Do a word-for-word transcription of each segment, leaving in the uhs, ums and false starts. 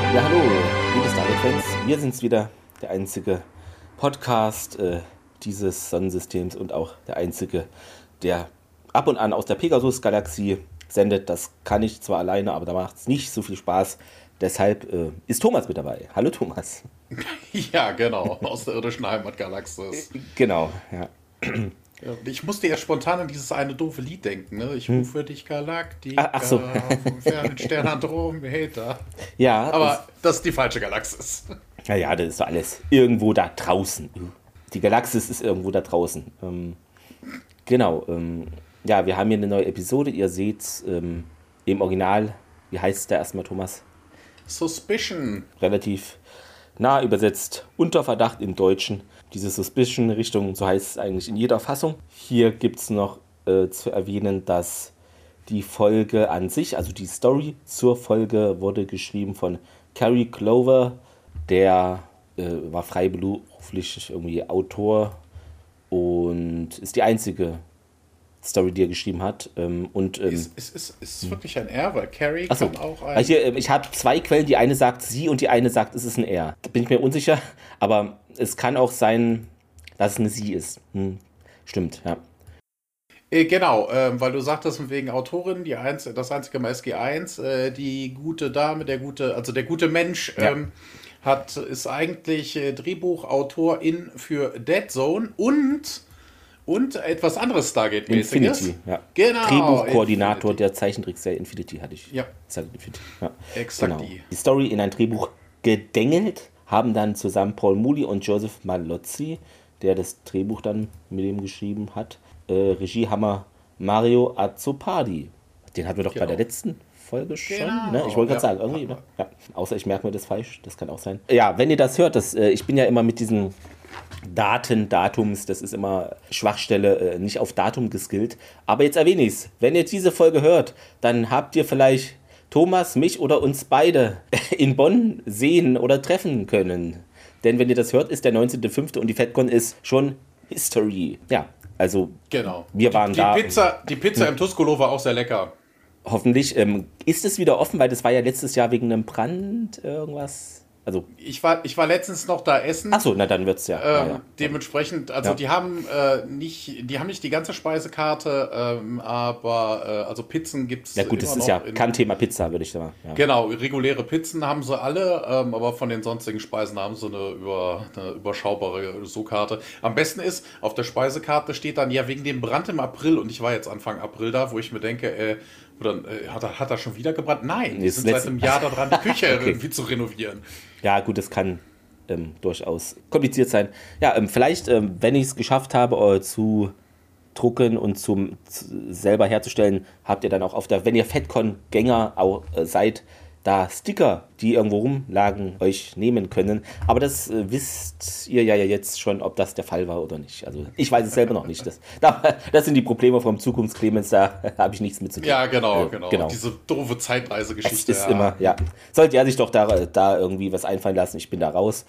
Ja, hallo, liebe Star Trek-Fans. Wir sind's wieder, der einzige Podcast äh, dieses Sonnensystems und auch der einzige, der ab und an aus der Pegasus-Galaxie sendet. Das kann ich zwar alleine, aber da macht es nicht so viel Spaß. Deshalb äh, ist Thomas mit dabei. Hallo Thomas. Ja, genau, aus der irdischen Heimatgalaxis. Genau, ja. Ich musste ja spontan an dieses eine doofe Lied denken, ne? Ich rufe dich Galaktika Ach, ach so. vom fernen Stern Andromeda. Ja, Aber das, das ist die falsche Galaxis. naja, das ist doch alles irgendwo da draußen. Die Galaxis ist irgendwo da draußen. Ähm, genau, ähm, ja, wir haben hier eine neue Episode. Ihr seht ähm, im Original, wie heißt der erstmal, Thomas? Suspicion. Relativ nah übersetzt, unter Verdacht im Deutschen. Diese Suspicion-Richtung, so heißt es eigentlich in jeder Fassung. Hier gibt es noch äh, zu erwähnen, dass die Folge an sich, also die Story zur Folge, wurde geschrieben von Cary Clover. Der äh, war freiberuflich irgendwie Autor und ist die einzige Story, die er geschrieben hat. Ähm, und, ähm, Ist, ist, ist, ist wirklich ein R, weil Carrie Achso, kann auch ein... hier, ich habe zwei Quellen, die eine sagt sie und die eine sagt, es ist ein er. Da bin ich mir unsicher, aber es kann auch sein, dass es eine sie ist. Hm. Stimmt, ja. Äh, genau, ähm, weil du sagtest wegen Autorin, die eins, das einzige Mal S G eins, äh, die gute Dame, der gute, also der gute Mensch, Ja. ähm, hat, ist eigentlich äh, Drehbuchautorin für Dead Zone und, und etwas anderes Stargate-mäßiges. Infinity, ja. Genau. Drehbuchkoordinator Infinity. der Zeichentrickserie Infinity hatte ich. Ja. Ist halt Infinity. Ja. Exakt Genau. die. Die Story in ein Drehbuch gedengelt haben dann zusammen Paul Mooney und Joseph Malozzi, der das Drehbuch dann mit ihm geschrieben hat. Äh, Regie Hammer Mario Azzopardi. Den hatten wir doch Genau. bei der letzten Folge schon. Genau. Ne? Ich wollte gerade Ja. sagen, irgendwie. Ne? Ja. Außer ich merke mir das falsch, das kann auch sein. Ja, wenn ihr das hört, das, äh, ich bin ja immer mit diesen Daten, Datums, das ist immer Schwachstelle, äh, nicht auf Datum geskillt. Aber jetzt erwähne ich es. Wenn ihr diese Folge hört, dann habt ihr vielleicht Thomas, mich oder uns beide in Bonn sehen oder treffen können. Denn wenn ihr das hört, ist der neunzehnter fünfte und die FedCon ist schon History. Ja, also Genau. wir waren die, die da. Pizza, die Pizza im Tuscolo war auch sehr lecker. Hoffentlich ähm, ist es wieder offen, weil das war ja letztes Jahr wegen einem Brand irgendwas. Also, Ich war, ich war letztens noch da essen. achso, na dann wird's ja. Ähm, ja, ja. Dementsprechend, also Ja. die haben äh, nicht, die haben nicht die ganze Speisekarte, ähm, aber äh, also Pizzen gibt's. Ja gut, das immer ist noch ja in- kein Thema Pizza, würde ich sagen. Ja. Genau, reguläre Pizzen haben sie alle, ähm, aber von den sonstigen Speisen haben sie eine, über, eine überschaubare So-Karte. Am besten ist, auf der Speisekarte steht dann ja wegen dem Brand im April, und ich war jetzt Anfang April da, wo ich mir denke, äh, oder, äh, hat, er, hat er schon wieder gebrannt? Nein, die Nee, das sind seit letzte- einem Jahr daran, die Küche Okay. irgendwie zu renovieren. Ja, gut, das kann ähm, durchaus kompliziert sein. Ja, ähm, vielleicht, ähm, wenn ich es geschafft habe, äh, zu drucken und zum zu, selber herzustellen, habt ihr dann auch auf der, wenn ihr FedCon-Gänger auch, äh, seid, da Sticker, die irgendwo rumlagen, euch nehmen können. Aber das äh, wisst ihr ja jetzt schon, ob das der Fall war oder nicht. Also ich weiß es selber noch nicht. Das, das sind die Probleme vom Zukunftsclemens, da habe ich nichts mit zu tun. Ja, genau, Äh, genau, genau. Diese doofe Es Zeitreisegeschichte. ist ja. immer, ja. Sollte er sich doch da, da irgendwie was einfallen lassen, ich bin da raus.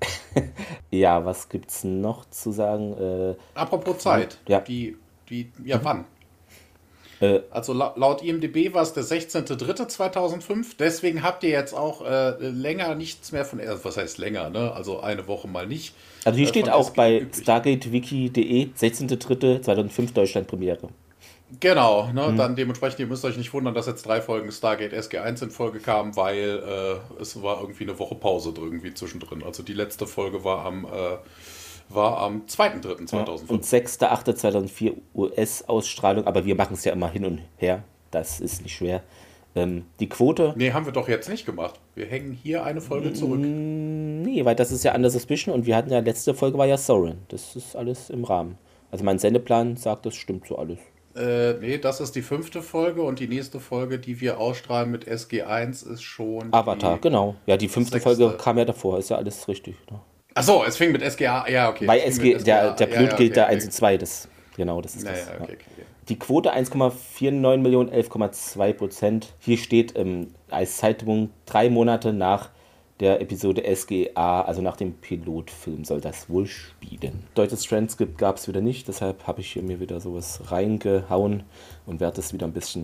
Ja, was gibt's noch zu sagen? Äh, Apropos Zeit, Ja. die, die, ja, wann? Äh, Also la laut I M D B war es der sechzehnter dritter zweitausendfünf, deswegen habt ihr jetzt auch äh, länger nichts mehr von, äh, was heißt länger, ne? Also eine Woche mal nicht. also hier äh, steht von auch S G bei übrig. stargatewiki punkt de sechzehnter dritter zweitausendfünf Deutschland Premiere. Genau, ne? Mhm. Dann dementsprechend, ihr müsst euch nicht wundern, dass jetzt drei Folgen Stargate S G eins in Folge kamen, weil äh, es war irgendwie eine Woche Pause irgendwie zwischendrin. Also die letzte Folge war am, äh, war am zweiter dritter Und zweitausendfünf. sechster achter zweitausendvier U S-Ausstrahlung, aber wir machen es ja immer hin und her. Das ist nicht schwer. Ähm, die Quote, Nee, haben wir doch jetzt nicht gemacht. Wir hängen hier eine Folge zurück. nee, weil das ist ja Under Suspicion und wir hatten ja, letzte Folge war ja Soren. Das ist alles im Rahmen. Also mein Sendeplan sagt, das stimmt so alles. Äh, nee, das ist die fünfte Folge, und die nächste Folge, die wir ausstrahlen mit S G eins, ist schon Avatar, die... genau. Ja, die fünfte sechste. Folge kam ja davor, ist ja alles richtig. Ne? Achso, es fing mit S G A, ja, okay. Bei es fing S G, mit der, der ja, Pilot ja, gilt okay, der okay. eins und zwei, das, genau, das ist Naja, das. okay, ja. okay, okay. Die Quote eins Komma neunundvierzig Millionen, elf Komma zwei Prozent. Hier steht ähm, als Zeitung drei Monate nach der Episode S G A, also nach dem Pilotfilm, soll das wohl spielen. Deutsches Transkript gab es wieder nicht, deshalb habe ich hier mir wieder sowas reingehauen und werde das wieder ein bisschen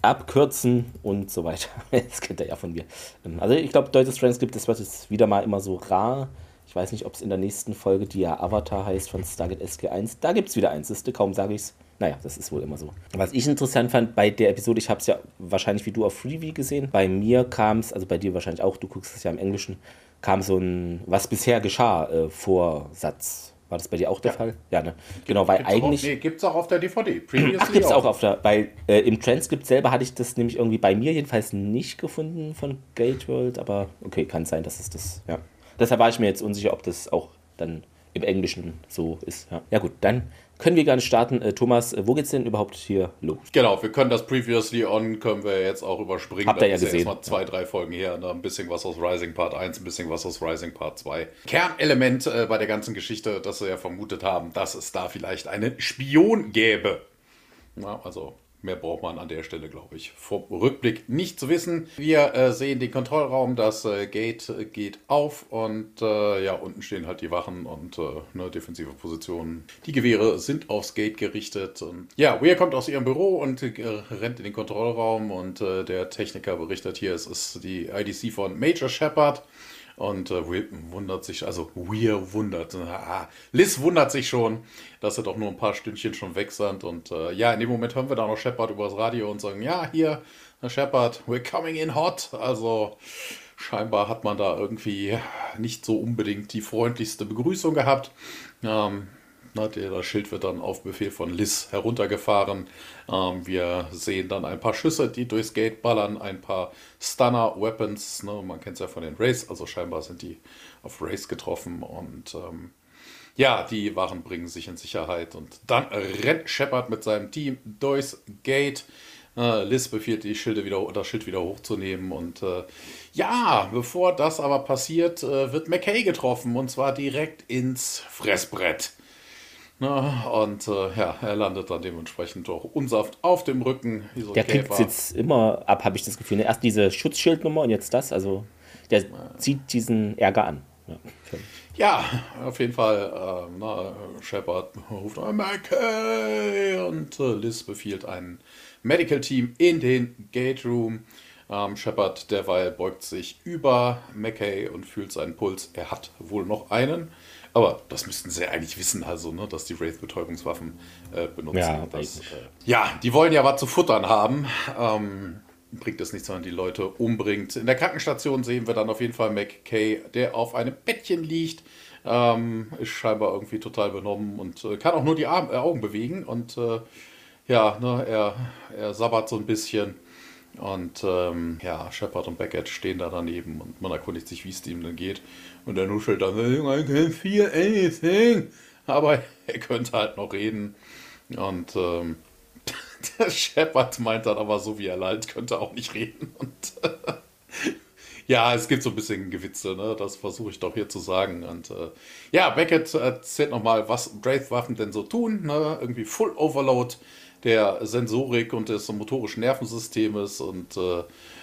abkürzen und so weiter. Das kennt ihr ja von mir. Also ich glaube, Deutsche Transkript, das wird jetzt wieder mal immer so rar. Ich weiß nicht, ob es in der nächsten Folge, die ja Avatar heißt, von Stargate S G eins, da gibt es wieder eins. Ist, kaum sage ich es. Naja, das ist wohl immer so. Was ich interessant fand bei der Episode, ich habe es ja wahrscheinlich wie du auf Freeview gesehen. Bei mir kam es, also bei dir wahrscheinlich auch, du guckst es ja im Englischen, kam so ein Was bisher geschah äh, Vorsatz. War das bei dir auch der Ja. Fall? Ja, ne? Genau, weil Gibt's eigentlich... Auch, nee, gibt es auch auf der D V D. Previously Ach, gibt es auch auf der... Weil äh, im Transkript selber hatte ich das nämlich irgendwie bei mir jedenfalls nicht gefunden von Gate World, aber okay, kann sein, dass es das... Ja. Deshalb war ich mir jetzt unsicher, ob das auch dann im Englischen so ist. Ja, ja gut, dann können wir gerne starten. Äh, Thomas, äh, wo geht's denn überhaupt hier los? Genau, wir können das Previously On, können wir jetzt auch überspringen. Habt ihr ja Das ist gesehen. erstmal zwei, drei Folgen her. Ne? Ein bisschen was aus Rising Part eins, ein bisschen was aus Rising Part zwei. Kernelement äh, bei der ganzen Geschichte, dass sie ja vermutet haben, dass es da vielleicht einen Spion gäbe. Na, also... Mehr braucht man an der Stelle, glaube ich, vom Rückblick nicht zu wissen. Wir äh, sehen den Kontrollraum, das äh, Gate äh, geht auf und äh, ja, unten stehen halt die Wachen und äh, ne, defensive Positionen. Die Gewehre sind aufs Gate gerichtet. Und ja, Weir kommt aus ihrem Büro und äh, rennt in den Kontrollraum und äh, der Techniker berichtet hier, es ist die I D C von Major Shepard. Und äh, Will wundert sich, also Weir wundert, ah, Liz wundert sich schon, dass sie doch nur ein paar Stündchen schon weg sind. Und äh, ja, in dem Moment hören wir da noch Shepard übers Radio und sagen, ja, hier, Shepard, we're coming in hot. Also scheinbar hat man da irgendwie nicht so unbedingt die freundlichste Begrüßung gehabt. Ähm, na, das Schild wird dann auf Befehl von Liz heruntergefahren. Ähm, wir sehen dann ein paar Schüsse, die durchs Gate ballern, ein paar Stunner-Weapons. Ne, man kennt es ja von den Wraiths, also scheinbar sind die auf Wraiths getroffen. Und ähm, ja, die Wachen bringen sich in Sicherheit. Und dann rennt Shepard mit seinem Team durchs Gate. Äh, Liz befiehlt, die Schilde wieder, das Schild wieder hochzunehmen. Und äh, ja, bevor das aber passiert, äh, wird McKay getroffen. Und zwar direkt ins Fressbrett. Na, und äh, ja, er landet dann dementsprechend doch unsanft auf dem Rücken. Wie so ein Der kriegt Käfer. jetzt immer ab, habe ich das Gefühl. Erst diese Schutzschildnummer und jetzt das. Also der zieht diesen Ärger an. Ja. Ja, auf jeden Fall. Ähm, na, Shepard ruft an McKay und äh, Liz befiehlt ein Medical Team in den Gate Room. Ähm, Shepard derweil beugt sich über McKay und fühlt seinen Puls. Er hat wohl noch einen. Aber das müssten sie eigentlich wissen, also, ne, dass die Wraith-Betäubungswaffen äh, benutzen. Ja, das, äh, ja, die wollen ja was zu futtern haben. Ähm, bringt es nichts, wenn man die Leute umbringt. In der Krankenstation sehen wir dann auf jeden Fall McKay, der auf einem Bettchen liegt. Ähm, ist scheinbar irgendwie total benommen und äh, kann auch nur die Arme, äh, Augen bewegen. Und äh, ja, ne, er, er sabbert so ein bisschen. Und ähm, ja, Shepard und Beckett stehen da daneben und man erkundigt sich, wie es ihm denn geht. Und er nuschelt dann, I can feel anything. Aber er könnte halt noch reden. Und ähm, der Shepard meint dann aber so, wie er leid, könnte auch nicht reden. Und äh, ja, es gibt so ein bisschen Gewitze, ne? Das versuche ich doch hier zu sagen. Und äh, ja, Beckett erzählt nochmal, was Wraith-Waffen denn so tun. Ne? Irgendwie Full Overload der Sensorik und des motorischen Nervensystems und äh,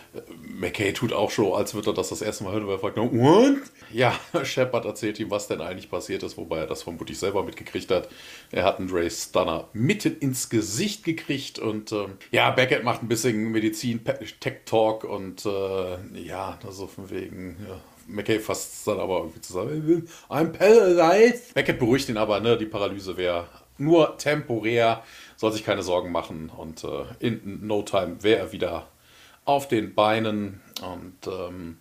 McKay tut auch schon, als würde er das das erste Mal hören, weil er fragt, what? Ja, Shepard erzählt ihm, was denn eigentlich passiert ist, wobei er das vermutlich selber mitgekriegt hat. Er hat einen Wraith Stunner mitten ins Gesicht gekriegt und ähm, ja, Beckett macht ein bisschen Medizin-Tech-Talk und äh, ja, so von wegen, ja. McKay fasst dann aber irgendwie zusammen, I'm paralyzed. Beckett beruhigt ihn aber, ne, die Paralyse wäre nur temporär, soll sich keine Sorgen machen und äh, in no time wäre er wieder auf den Beinen und ähm,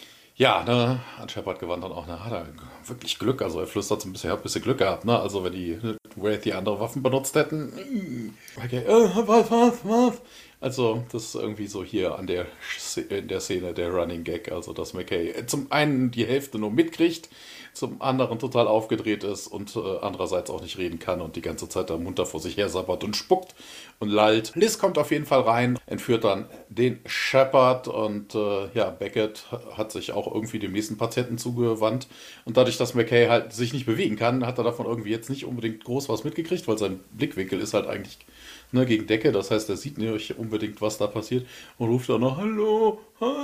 ja, ne, an Shepard gewandt dann auch, ne, hat er wirklich Glück, also er flüstert so ein bisschen, er hat ein bisschen Glück gehabt, ne, also wenn die Wraith die andere Waffen benutzt hätten, okay, äh, was, was, was, also das ist irgendwie so hier an der, in der Szene der Running Gag, also dass McKay zum einen die Hälfte nur mitkriegt, zum anderen total aufgedreht ist und äh, andererseits auch nicht reden kann und die ganze Zeit da munter vor sich her sabbert und spuckt und lallt. Liz kommt auf jeden Fall rein, entführt dann den Shepard und äh, ja, Beckett hat sich auch irgendwie dem nächsten Patienten zugewandt und dadurch, dass McKay halt sich nicht bewegen kann, hat er davon irgendwie jetzt nicht unbedingt groß was mitgekriegt, weil sein Blickwinkel ist halt eigentlich, ne, gegen Decke, das heißt, er sieht nicht unbedingt, was da passiert und ruft dann noch, hallo,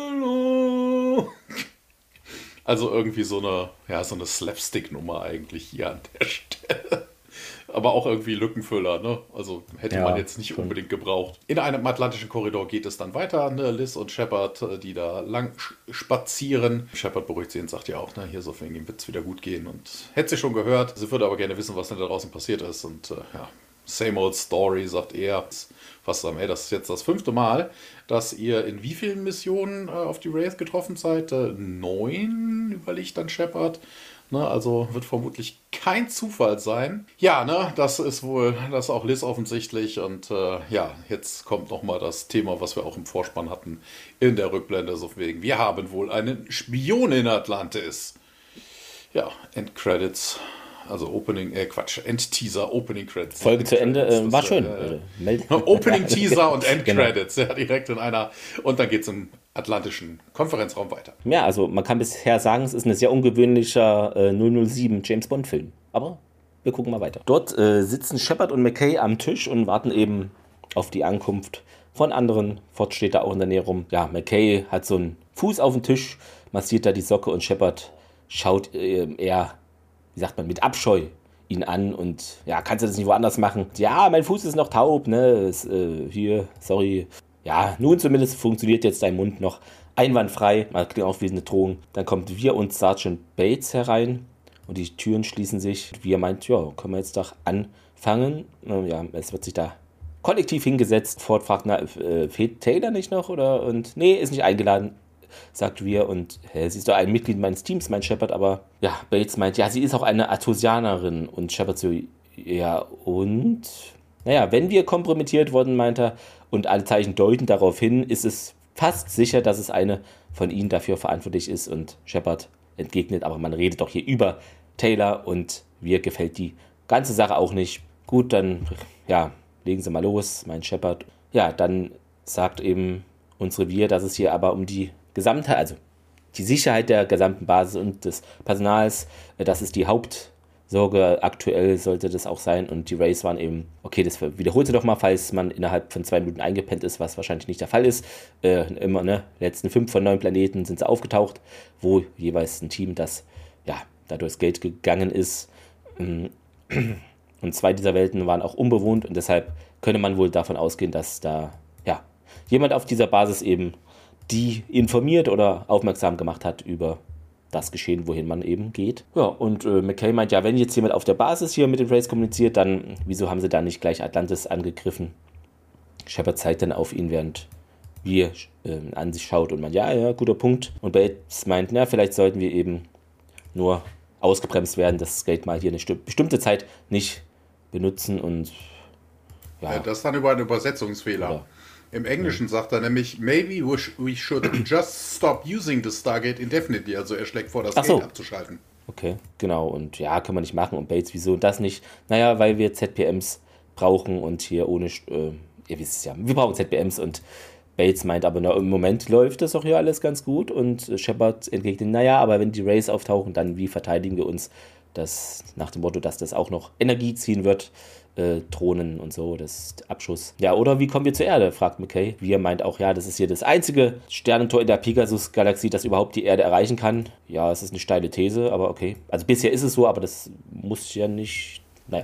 hallo. Also irgendwie so eine, ja, so eine Slapstick-Nummer eigentlich hier an der Stelle. aber auch irgendwie Lückenfüller, ne? Also hätte Ja, man jetzt nicht schon. unbedingt gebraucht. In einem atlantischen Korridor geht es dann weiter, ne? Liz und Shepard, äh, die da lang sch- spazieren. Shepard beruhigt sie und sagt ja auch, ne, hier so für ihn wird es wieder gut gehen und hätte sie schon gehört. Sie würde aber gerne wissen, was denn da draußen passiert ist und äh, ja, same old story, sagt er. Fast sagen, ey, das ist jetzt das fünfte Mal, dass ihr in wie vielen Missionen äh, auf die Wraith getroffen seid? Äh, neun, überlegt dann Shepard. Ne, also wird vermutlich kein Zufall sein. Ja, ne, das ist wohl, das ist auch Liz offensichtlich. Und äh, ja, jetzt kommt nochmal das Thema, was wir auch im Vorspann hatten, in der Rückblende. So wegen, wir haben wohl einen Spion in Atlantis. Ja, Endcredits. Also Opening, äh Quatsch, End-Teaser, Opening Credits. Folge zu Ende, äh, war Das, schön. äh, Äh, meld- Opening Teaser und End Genau. Credits, ja, direkt in einer. Und dann geht es im atlantischen Konferenzraum weiter. Ja, also man kann bisher sagen, es ist ein sehr ungewöhnlicher äh, null null sieben James Bond Film. Aber wir gucken mal weiter. Dort äh, sitzen Shepard und McKay am Tisch und warten eben auf die Ankunft von anderen. Ford steht da auch in der Nähe rum. Ja, McKay hat so einen Fuß auf dem Tisch, massiert da die Socke und Shepard schaut äh, eher, wie sagt man, mit Abscheu ihn an und ja, kannst du das nicht woanders machen? Ja, mein Fuß ist noch taub, ne? Ist, äh, hier, sorry. Ja, nun zumindest funktioniert jetzt dein Mund noch einwandfrei. Man klingt auch wie eine Drohung. Dann kommt wir und Sergeant Bates herein und die Türen schließen sich. Wir meint, ja, können wir jetzt doch anfangen. Ja, es wird sich da kollektiv hingesetzt. Ford fragt, na, äh, fehlt Taylor nicht noch? Oder? Und nee, ist nicht eingeladen, sagt wir. Und hä, sie ist doch ein Mitglied meines Teams, mein Shepard. Aber ja, Bates meint, ja, sie ist auch eine Artosianerin. Und Shepard so, ja, und? Naja, wenn wir kompromittiert wurden, meint er, und alle Zeichen deuten darauf hin, ist es fast sicher, dass es eine von ihnen dafür verantwortlich ist. Und Shepard entgegnet, aber man redet doch hier über Taylor und mir gefällt die ganze Sache auch nicht. Gut, dann, ja, legen Sie mal los, mein Shepard. Ja, dann sagt eben unsere Wir, dass es hier aber um die Gesamtheit, also die Sicherheit der gesamten Basis und des Personals, das ist die Hauptsorge. Aktuell sollte das auch sein. Und die Wraiths waren eben, okay, das wiederholte doch mal, falls man innerhalb von zwei Minuten eingepennt ist, was wahrscheinlich nicht der Fall ist. Äh, immer, ne, letzten fünf von neun Planeten sind sie aufgetaucht, wo jeweils ein Team, das, ja, da durchs Gate gegangen ist. Und zwei dieser Welten waren auch unbewohnt und deshalb könne man wohl davon ausgehen, dass da, ja, jemand auf dieser Basis eben die informiert oder aufmerksam gemacht hat über das Geschehen, wohin man eben geht. Ja, und äh, McKay meint, ja, wenn jetzt jemand auf der Basis hier mit den Wraiths kommuniziert, dann wieso haben sie da nicht gleich Atlantis angegriffen? Shepard zeigt dann auf ihn, während wir äh, an sich schaut und meint, ja, ja, guter Punkt. Und Bates meint, na, vielleicht sollten wir eben nur ausgebremst werden, dass das Gate mal hier eine sti- bestimmte Zeit nicht benutzen und ja. Ja, das ist dann über einen Übersetzungsfehler. Ja. Im Englischen sagt er nämlich, maybe we, sh we should just stop using the Stargate indefinitely. Also er schlägt vor, das Ach so. Gate abzuschalten. Okay, genau. Und ja, können wir nicht machen. Und Bates, wieso das nicht? Naja, weil wir Z P Ms brauchen und hier ohne, äh, ihr wisst es ja, wir brauchen Z P Ms und Bates meint aber, na, im Moment läuft das doch hier alles ganz gut und Shepard entgegnet, naja, aber wenn die Wraiths auftauchen, dann wie verteidigen wir uns? Das nach dem Motto, dass das auch noch Energie ziehen wird, äh, Drohnen und so, das Abschuss. Ja, oder wie kommen wir zur Erde, fragt McKay. Wir meint auch, ja, das ist hier das einzige Sternentor in der Pegasus-Galaxie, das überhaupt die Erde erreichen kann. Ja, es ist eine steile These, aber okay. Also bisher ist es so, aber das muss ja nicht, naja.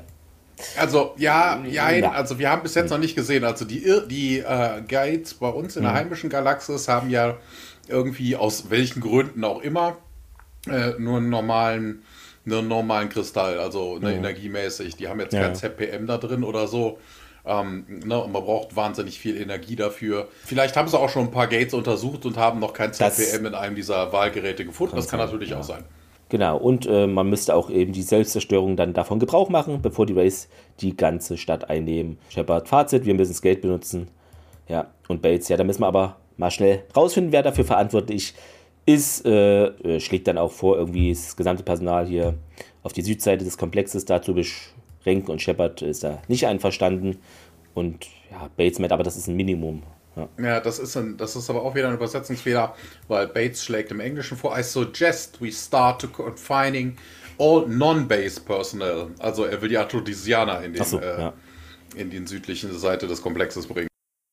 Also, ja, ja, Ja. also wir haben bis jetzt noch nicht gesehen, also die, Ir- die äh, Guides bei uns in der heimischen Galaxis haben ja irgendwie aus welchen Gründen auch immer äh, nur einen normalen, nur einen normalen Kristall, also ne, energiemäßig. Die haben jetzt Ja. kein Z P M da drin oder so. Ähm, ne, und man braucht wahnsinnig viel Energie dafür. Vielleicht haben sie auch schon ein paar Gates untersucht und haben noch kein Z P M in einem dieser Wahlgeräte gefunden. Das kann sein, natürlich ja. auch sein. Genau, und äh, man müsste auch eben die Selbstzerstörung dann davon Gebrauch machen, bevor die Wraiths die ganze Stadt einnehmen. Shepard, Fazit, wir müssen das Gate benutzen. Ja, und Bates, ja, da müssen wir aber mal schnell rausfinden, wer dafür verantwortlich ist. Äh, äh, schlägt dann auch vor, irgendwie das gesamte Personal hier auf die Südseite des Komplexes da zu beschränken und Shepard ist da nicht einverstanden. Und ja, Bates meint, aber das ist ein Minimum. Ja. Ja, das ist, ein, das ist aber auch wieder ein Übersetzungsfehler, weil Bates schlägt im Englischen vor, I suggest we start to confining all non-base personnel. Also er will die Artodisianer in, den, Ach so, äh, ja. in den südlichen Seite des Komplexes bringen.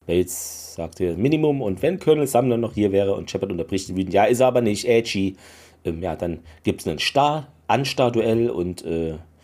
Bates sagt hier Minimum und wenn Colonel Sumner noch hier wäre und Shepard unterbricht ihn wieder, ja, ist er aber nicht, edgy. Ähm, ja, dann gibt es einen Star, Anstar-Duell und äh,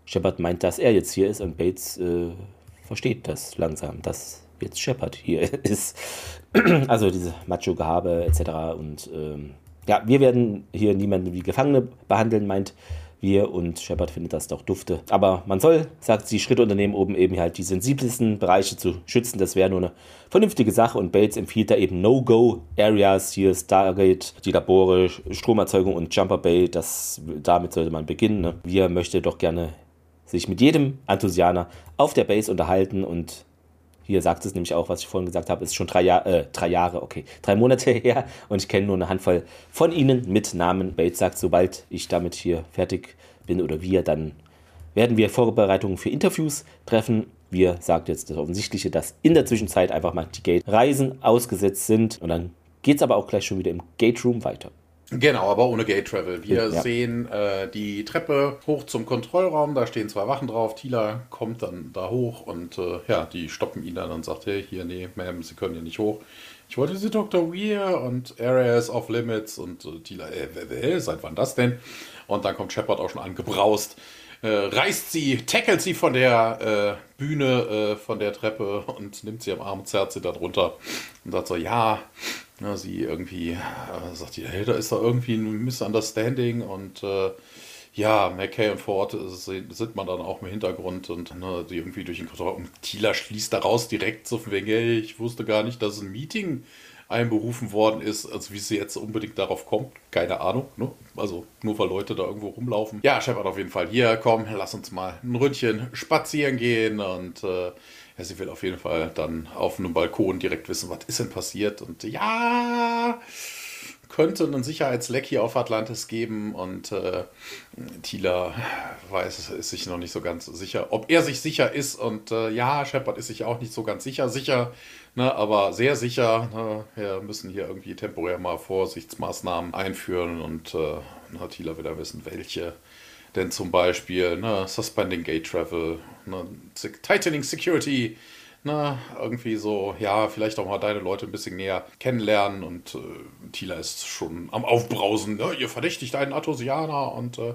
Shepard meint, dass er jetzt hier ist und Bates äh, versteht das langsam, dass jetzt Shepard hier ist. Also diese Macho-Gehabe et cetera. Und ähm, ja, wir werden hier niemanden wie Gefangene behandeln, meint wir, und Shepard findet das doch dufte. Aber man soll, sagt sie, Schritte unternehmen, um eben halt die sensibelsten Bereiche zu schützen. Das wäre nur eine vernünftige Sache, und Bates empfiehlt da eben No-Go-Areas, hier Stargate, die Labore, Stromerzeugung und Jumper Bay. Das, damit sollte man beginnen. Ne? Wir möchte doch gerne sich mit jedem Anthusianer auf der Base unterhalten, und hier sagt es nämlich auch, was ich vorhin gesagt habe, ist schon drei, Jahr, äh, drei Jahre, okay, drei Monate her, und ich kenne nur eine Handvoll von ihnen mit Namen. Bates sagt, sobald ich damit hier fertig bin oder wir, dann werden wir Vorbereitungen für Interviews treffen. Wir sagt jetzt das Offensichtliche, dass in der Zwischenzeit einfach mal die Gate-Reisen ausgesetzt sind, und dann geht es aber auch gleich schon wieder im Gate-Room weiter. Genau, aber ohne Gate Travel. Wir ja. sehen äh, die Treppe hoch zum Kontrollraum, da stehen zwei Wachen drauf. Tila kommt dann da hoch und äh, ja, die stoppen ihn dann und sagt, hey, hier, nee, Ma'am, Sie können hier nicht hoch. Ich wollte Sie Doktor Weir und Area is off limits, und äh, Tila, äh, seit wann das denn? Und dann kommt Shepard auch schon angebraust, äh, reißt sie, tackelt sie von der äh, Bühne, äh, von der Treppe und nimmt sie am Arm, zerrt sie da drunter und sagt so, ja, na, sie irgendwie, äh, sagt die, hey, da ist da irgendwie ein Misunderstanding, und äh, ja, McKay und Ford sind man dann auch im Hintergrund, und ne, die irgendwie durch den Kontroll. Und Tila schließt daraus direkt so von wegen, hey, ich wusste gar nicht, dass ein Meeting einberufen worden ist, also wie sie jetzt unbedingt darauf kommt, keine Ahnung, ne? Also nur weil Leute da irgendwo rumlaufen. Ja, Shepard auf jeden Fall, hier, komm, lass uns mal ein Ründchen spazieren gehen, und äh, ja, sie will auf jeden Fall dann auf einem Balkon direkt wissen, was ist denn passiert, und ja, könnte einen Sicherheitsleck hier auf Atlantis geben, und äh, Tila weiß, ist sich noch nicht so ganz sicher, ob er sich sicher ist, und äh, ja, Shepard ist sich auch nicht so ganz sicher, sicher, ne, aber sehr sicher, ne, wir müssen hier irgendwie temporär mal Vorsichtsmaßnahmen einführen, und äh, na, Tila will da wissen, welche. Denn zum Beispiel, ne, Suspending Gate Travel, ne, Tightening Security, ne, irgendwie so, ja, vielleicht auch mal deine Leute ein bisschen näher kennenlernen, und äh, Tila ist schon am Aufbrausen, ne, ihr verdächtigt einen Artosianer, und äh,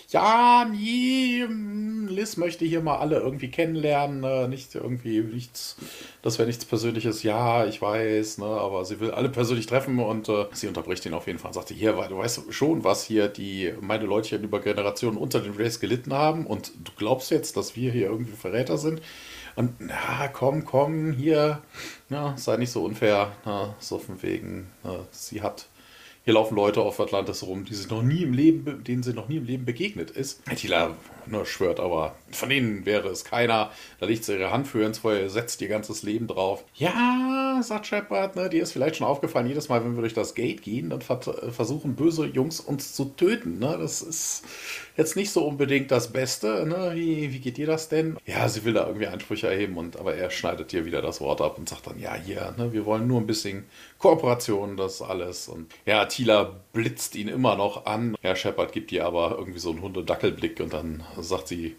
ja, nee, Liz möchte hier mal alle irgendwie kennenlernen, ne, nicht irgendwie, nichts, das wäre nichts Persönliches, ja, ich weiß, ne, aber sie will alle persönlich treffen, und äh, sie unterbricht ihn auf jeden Fall und sagt, hier, du weißt schon, was hier die, meine Leutchen über Generationen unter den Rays gelitten haben, und du glaubst jetzt, dass wir hier irgendwie Verräter sind? Und na, komm, komm, hier, na, sei nicht so unfair, na, so von wegen, na, sie hat, hier laufen Leute auf Atlantis rum, die sie noch nie im Leben, denen sie noch nie im Leben begegnet ist. Tila nur schwört, aber von denen wäre es keiner. Da legt sie ihre Hand für ins Feuer, setzt ihr ganzes Leben drauf. Ja, sagt Shepard, ne, dir ist vielleicht schon aufgefallen, jedes Mal, wenn wir durch das Gate gehen, dann versuchen böse Jungs uns zu töten. Ne? Das ist jetzt nicht so unbedingt das Beste. Ne? Wie, wie geht dir das denn? Ja, sie will da irgendwie Ansprüche erheben, und aber er schneidet ihr wieder das Wort ab und sagt dann, ja, hier, ne, wir wollen nur ein bisschen Kooperation, das alles. Und ja, Tila blitzt ihn immer noch an. Ja, Shepard gibt ihr aber irgendwie so einen Hunde-Dackel-Blick, und dann sagt sie,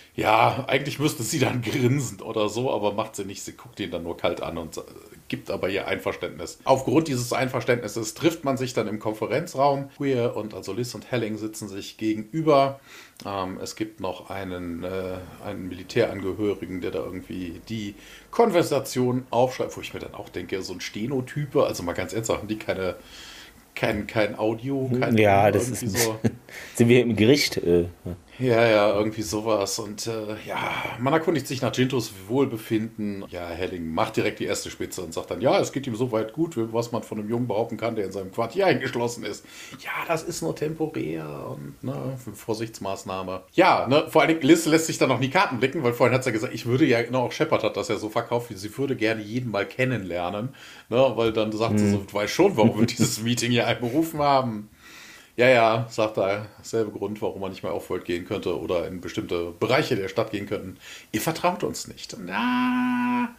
ja, eigentlich müsste sie dann grinsen oder so, aber macht sie nicht. Sie guckt ihn dann nur kalt an und gibt aber ihr Einverständnis. Aufgrund dieses Einverständnisses trifft man sich dann im Konferenzraum. Weir und also Liz und Helling sitzen sich gegenüber. Ähm, es gibt noch einen, äh, einen Militärangehörigen, der da irgendwie die Konversation aufschreibt, wo ich mir dann auch denke, so ein Stenotype, also mal ganz ernsthaft, haben die keine... Kein, kein Audio, kein ja, das ist so. Sind wir im Gericht? Äh. Ja, ja, irgendwie sowas. Und äh, ja, man erkundigt sich nach Jintos Wohlbefinden. Ja, Helling macht direkt die erste Spitze und sagt dann, ja, es geht ihm so weit gut, was man von einem Jungen behaupten kann, der in seinem Quartier eingeschlossen ist. Ja, das ist nur temporär und ne, Vorsichtsmaßnahme. Ja, ne, vor allem Liz lässt sich dann noch in die Karten blicken, weil vorhin hat sie ja gesagt, ich würde ja, genau, auch Shepard hat das ja so verkauft, wie sie würde gerne jeden mal kennenlernen. Ne, weil dann sagt hm. sie so, du weißt schon, warum wir dieses Meeting hier einberufen haben. Ja, ja, sagt er, selbe Grund, warum man nicht mehr auf World gehen könnte oder in bestimmte Bereiche der Stadt gehen könnten. Ihr vertraut uns nicht. Na,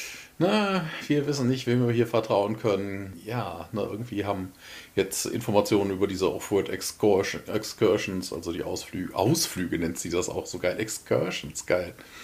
na, wir wissen nicht, wem wir hier vertrauen können. Ja, na, irgendwie haben jetzt Informationen über diese Off-World Excursions, also die Ausflüge, Ausflüge nennt sie das auch so geil, Excursions, geil.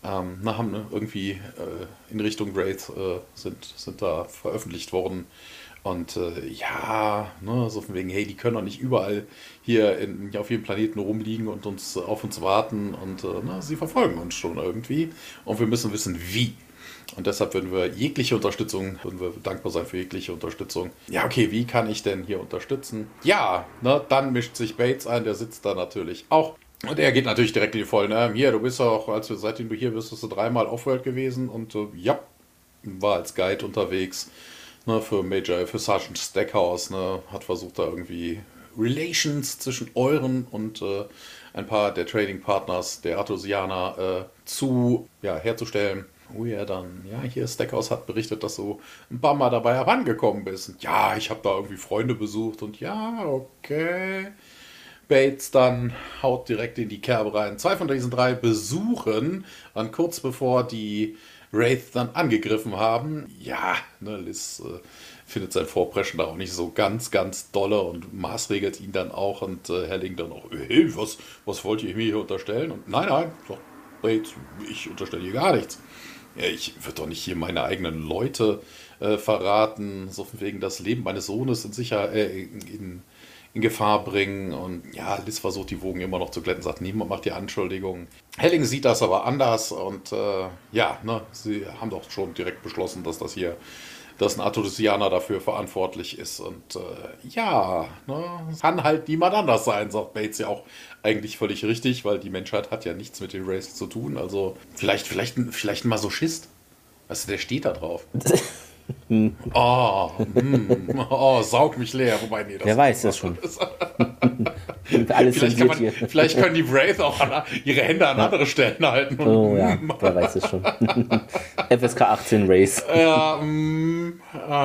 ähm, na, haben ne, irgendwie äh, in Richtung Wraith äh, sind, sind da veröffentlicht worden. Und äh, ja, ne, so von wegen, hey, die können doch nicht überall hier in, auf jedem Planeten rumliegen und uns auf uns warten. Und äh, na, sie verfolgen uns schon irgendwie. Und wir müssen wissen, wie. Und deshalb würden wir jegliche Unterstützung, würden wir dankbar sein für jegliche Unterstützung. Ja, okay, wie kann ich denn hier unterstützen? Ja, ne, dann mischt sich Bates ein, der sitzt da natürlich auch. Und er geht natürlich direkt in die Vollen. Ne? Hier, du bist ja auch, als wir, seitdem du hier bist, bist du dreimal Offworld gewesen. Und äh, ja, war als Guide unterwegs. Ne, für Major, für Sergeant Stackhouse, ne, hat versucht da irgendwie Relations zwischen euren und äh, ein paar der Trading Partners der Artosianer äh, zu, ja, herzustellen. Wo er dann, ja, hier Stackhouse hat berichtet, dass du ein paar Mal dabei herangekommen bist. Und ja, ich habe da irgendwie Freunde besucht und ja, okay. Bates dann haut direkt in die Kerbe rein. Zwei von diesen drei besuchen, dann kurz bevor die Wraith dann angegriffen haben. Ja, ne, Liz äh, findet sein Vorpreschen da auch nicht so ganz, ganz dolle und maßregelt ihn dann auch. Und äh, Helling dann auch, hey, was, was wollt ihr mir hier unterstellen? Und nein, nein, sagt Bates, ich unterstelle hier gar nichts. Ja, ich würde doch nicht hier meine eigenen Leute äh, verraten, so von wegen das Leben meines Sohnes in, Sicher äh, in, in, in Gefahr bringen. Und ja, Liz versucht die Wogen immer noch zu glätten, sagt, niemand macht die Anschuldigungen. Helling sieht das aber anders und äh, ja, ne, sie haben doch schon direkt beschlossen, dass das hier, dass ein Artosianer dafür verantwortlich ist. Und äh, ja, ne, kann halt niemand anders sein, sagt Bates ja auch eigentlich völlig richtig, weil die Menschheit hat ja nichts mit den Wraiths zu tun. Also vielleicht, vielleicht, vielleicht ein Masochist. Weißt du, der steht da drauf. Oh, mm, oh, saug mich leer. Wobei, nee, das Wer weiß das schon. Alles vielleicht, kann man, vielleicht können die Wraith auch an, ihre Hände an ja. andere Stellen halten. Oh ja, wer weiß es schon. F S K achtzehn Race. Ja, mm, äh,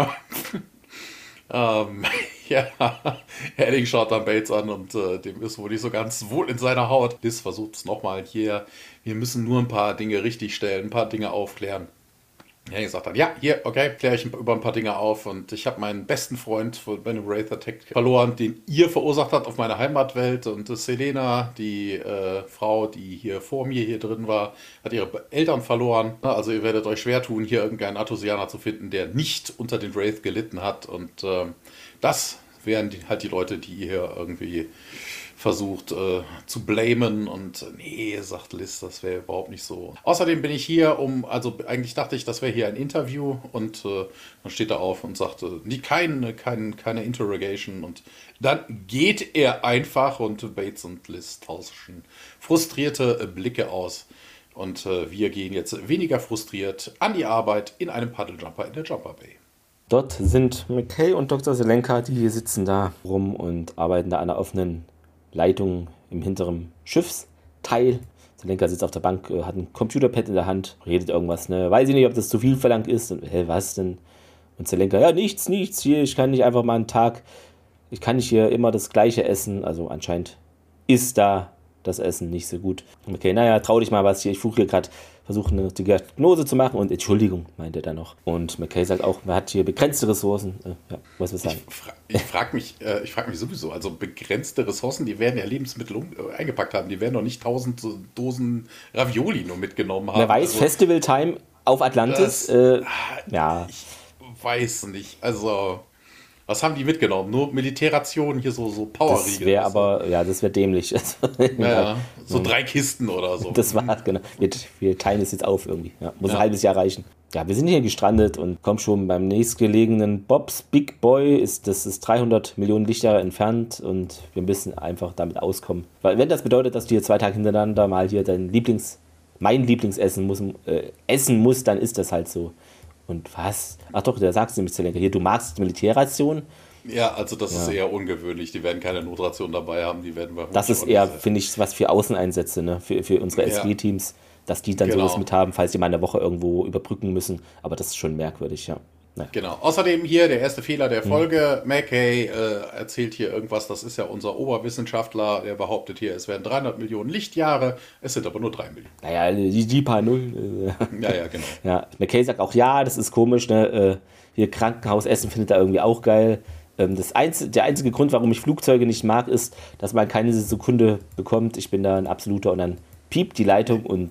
ähm, ja, Helling schaut dann Bates an und äh, dem ist wohl nicht so ganz wohl in seiner Haut. Liz versucht es nochmal hier. Wir müssen nur ein paar Dinge richtigstellen, ein paar Dinge aufklären. Helling sagt dann, ja, hier, okay, kläre ich über ein paar Dinge auf und ich habe meinen besten Freund bei einem Wraith Attack verloren, den ihr verursacht habt auf meiner Heimatwelt und Selena, die äh, Frau, die hier vor mir hier drin war, hat ihre Eltern verloren. Also ihr werdet euch schwer tun, hier irgendeinen Artosianer zu finden, der nicht unter den Wraith gelitten hat und äh, das wären die, halt die Leute, die hier irgendwie versucht äh, zu blamen und nee, sagt Liz, das wäre überhaupt nicht so. Außerdem bin ich hier, um, also eigentlich dachte ich, das wäre hier ein Interview und äh, dann steht er auf und sagt, nee, keine, keine, keine Interrogation und dann geht er einfach und Bates und Liz tauschen frustrierte Blicke aus und äh, wir gehen jetzt weniger frustriert an die Arbeit in einem Paddeljumper in der Jumper Bay. Dort sind McKay und Doktor Zelenka, die sitzen da rum und arbeiten da an einer offenen Leitung im hinteren Schiffsteil. Zelenka sitzt auf der Bank, hat ein Computerpad in der Hand, redet irgendwas, ne? Weiß ich nicht, ob das zu viel verlangt ist. Und, hä, was denn? Und Zelenka, ja, nichts, nichts, hier, ich kann nicht einfach mal einen Tag, ich kann nicht hier immer das Gleiche essen. Also anscheinend ist da das Essen nicht so gut. Okay, naja, trau dich mal was hier, ich fuchle gerade, versuche eine Diagnose zu machen und Entschuldigung, meint er dann noch. Und McKay sagt auch, man hat hier begrenzte Ressourcen. Äh, ja, was wir sagen. Ich, fra- ich frage mich, äh, ich frag mich sowieso, also begrenzte Ressourcen, die werden ja Lebensmittel um, äh, eingepackt haben, die werden doch nicht tausend Dosen Ravioli nur mitgenommen haben. Wer weiß, also, Festival Time auf Atlantis, das, äh, ja. Ich weiß nicht, also... Was haben die mitgenommen? Nur Militärrationen, hier so, so Powerriegel. Das wäre aber, ja, das wäre dämlich. Naja, so drei Kisten oder so. Das war, genau. Wir, wir teilen es jetzt auf irgendwie. Ja, muss ja. ein halbes Jahr reichen. Ja, wir sind hier gestrandet und kommen schon beim nächstgelegenen Bob's Big Boy. Ist, das ist dreihundert Millionen Lichtjahre entfernt und wir müssen einfach damit auskommen. Weil wenn das bedeutet, dass du hier zwei Tage hintereinander mal hier dein Lieblings, mein Lieblingsessen muss, äh, essen musst, dann ist das halt so. Und was? Ach doch, da sagst du nämlich zu länger. Hier, du magst Militärration? Ja, also das ja. ist eher ungewöhnlich. Die werden keine Notration dabei haben. Die werden wir das ist eher, finde ich, was für Außeneinsätze, ne? für, für unsere ja. S G-Teams, dass die dann genau. sowas mit haben, falls die mal eine Woche irgendwo überbrücken müssen. Aber das ist schon merkwürdig, ja. Naja. Genau. Außerdem hier der erste Fehler der Folge. Mhm. McKay äh, erzählt hier irgendwas. Das ist ja unser Oberwissenschaftler. Der behauptet hier, es wären dreihundert Millionen Lichtjahre. Es sind aber nur drei Millionen. Naja, die, die paar Null. Äh, ja, ja, genau. Ja. McKay sagt auch, ja, das ist komisch. Ne? Äh, hier Krankenhausessen findet er irgendwie auch geil. Ähm, das einz- der einzige Grund, warum ich Flugzeuge nicht mag, ist, dass man keine Sekunde bekommt. Ich bin da ein absoluter und dann piept die Leitung und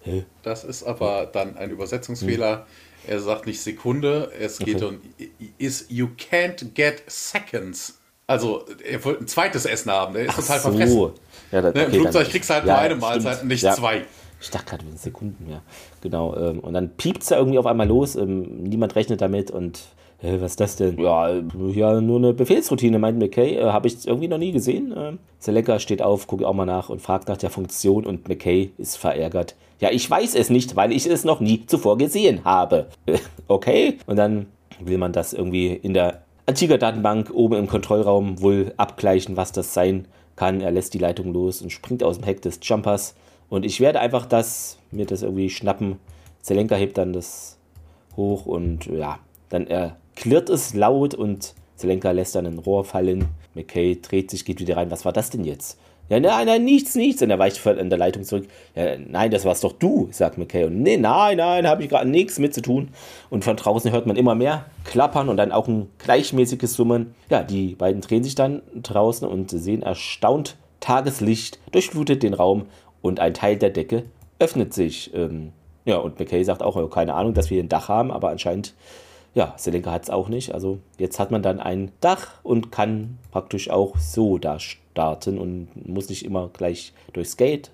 Hä? Das ist aber dann ein Übersetzungsfehler. Hm. Er sagt nicht Sekunde, es geht okay. um is you can't get seconds. Also, er wollte ein zweites Essen haben, der ist Ach total so. verfressen. Ja, das, ne, okay, Im Flugzeug kriegst du halt ja, nur eine Mahlzeit und nicht ja. zwei. Ich dachte gerade in Sekunden, ja. Genau. Ähm, und dann piept es da irgendwie auf einmal los. Ähm, niemand rechnet damit und äh, was ist das denn? Ja, ja, nur eine Befehlsroutine, meint McKay. Äh, Habe ich irgendwie noch nie gesehen. Äh, Selenka steht auf, guckt auch mal nach und fragt nach der Funktion und McKay ist verärgert. Ja, ich weiß es nicht, weil ich es noch nie zuvor gesehen habe. Okay. Und dann will man das irgendwie in der Antiker-Datenbank oben im Kontrollraum wohl abgleichen, was das sein kann. Er lässt die Leitung los und springt aus dem Heck des Jumpers. Und ich werde einfach das, mir das irgendwie schnappen. Selenka hebt dann das hoch und ja, dann er klirrt es laut und Selenka lässt dann ein Rohr fallen. McKay dreht sich, geht wieder rein. Was war das denn jetzt? Ja, nein, nein, nichts, nichts. Und er weicht an der Leitung zurück. Ja, nein, das war's doch du, sagt McKay. Und nee, nein, nein, habe ich gerade nichts mit zu tun. Und von draußen hört man immer mehr Klappern und dann auch ein gleichmäßiges Summen. Ja, die beiden drehen sich dann draußen und sehen erstaunt Tageslicht, durchflutet den Raum und ein Teil der Decke öffnet sich. Ähm, ja, und McKay sagt auch, oh, keine Ahnung, dass wir ein Dach haben, aber anscheinend, ja, Selenka hat es auch nicht. Also jetzt hat man dann ein Dach und kann praktisch auch so da starten und muss nicht immer gleich durchs Gate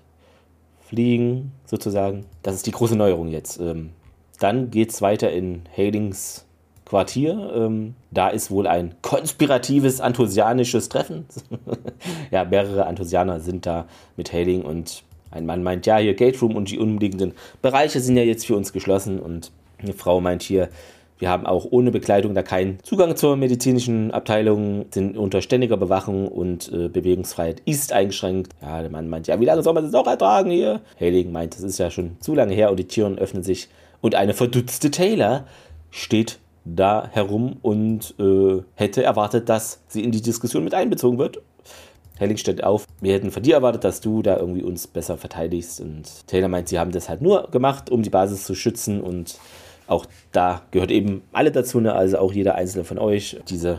fliegen, sozusagen. Das ist die große Neuerung jetzt. Ähm, dann geht es weiter in Halings Quartier. Ähm, da ist wohl ein konspiratives, anthosianisches Treffen. Ja, mehrere Anthosianer sind da mit Haling und ein Mann meint, ja, hier Gate Room und die umliegenden Bereiche sind ja jetzt für uns geschlossen und eine Frau meint hier, wir haben auch ohne Bekleidung da keinen Zugang zur medizinischen Abteilung, sind unter ständiger Bewachung und äh, Bewegungsfreiheit ist eingeschränkt. Ja, der Mann meint, ja, wie lange soll man das noch ertragen hier? Haling meint, das ist ja schon zu lange her und die Türen öffnen sich und eine verdutzte Taylor steht da herum und äh, hätte erwartet, dass sie in die Diskussion mit einbezogen wird. Haling steht auf, wir hätten von dir erwartet, dass du da irgendwie uns besser verteidigst und Taylor meint, sie haben das halt nur gemacht, um die Basis zu schützen und auch da gehört eben alle dazu, ne? Also auch jeder einzelne von euch. Diese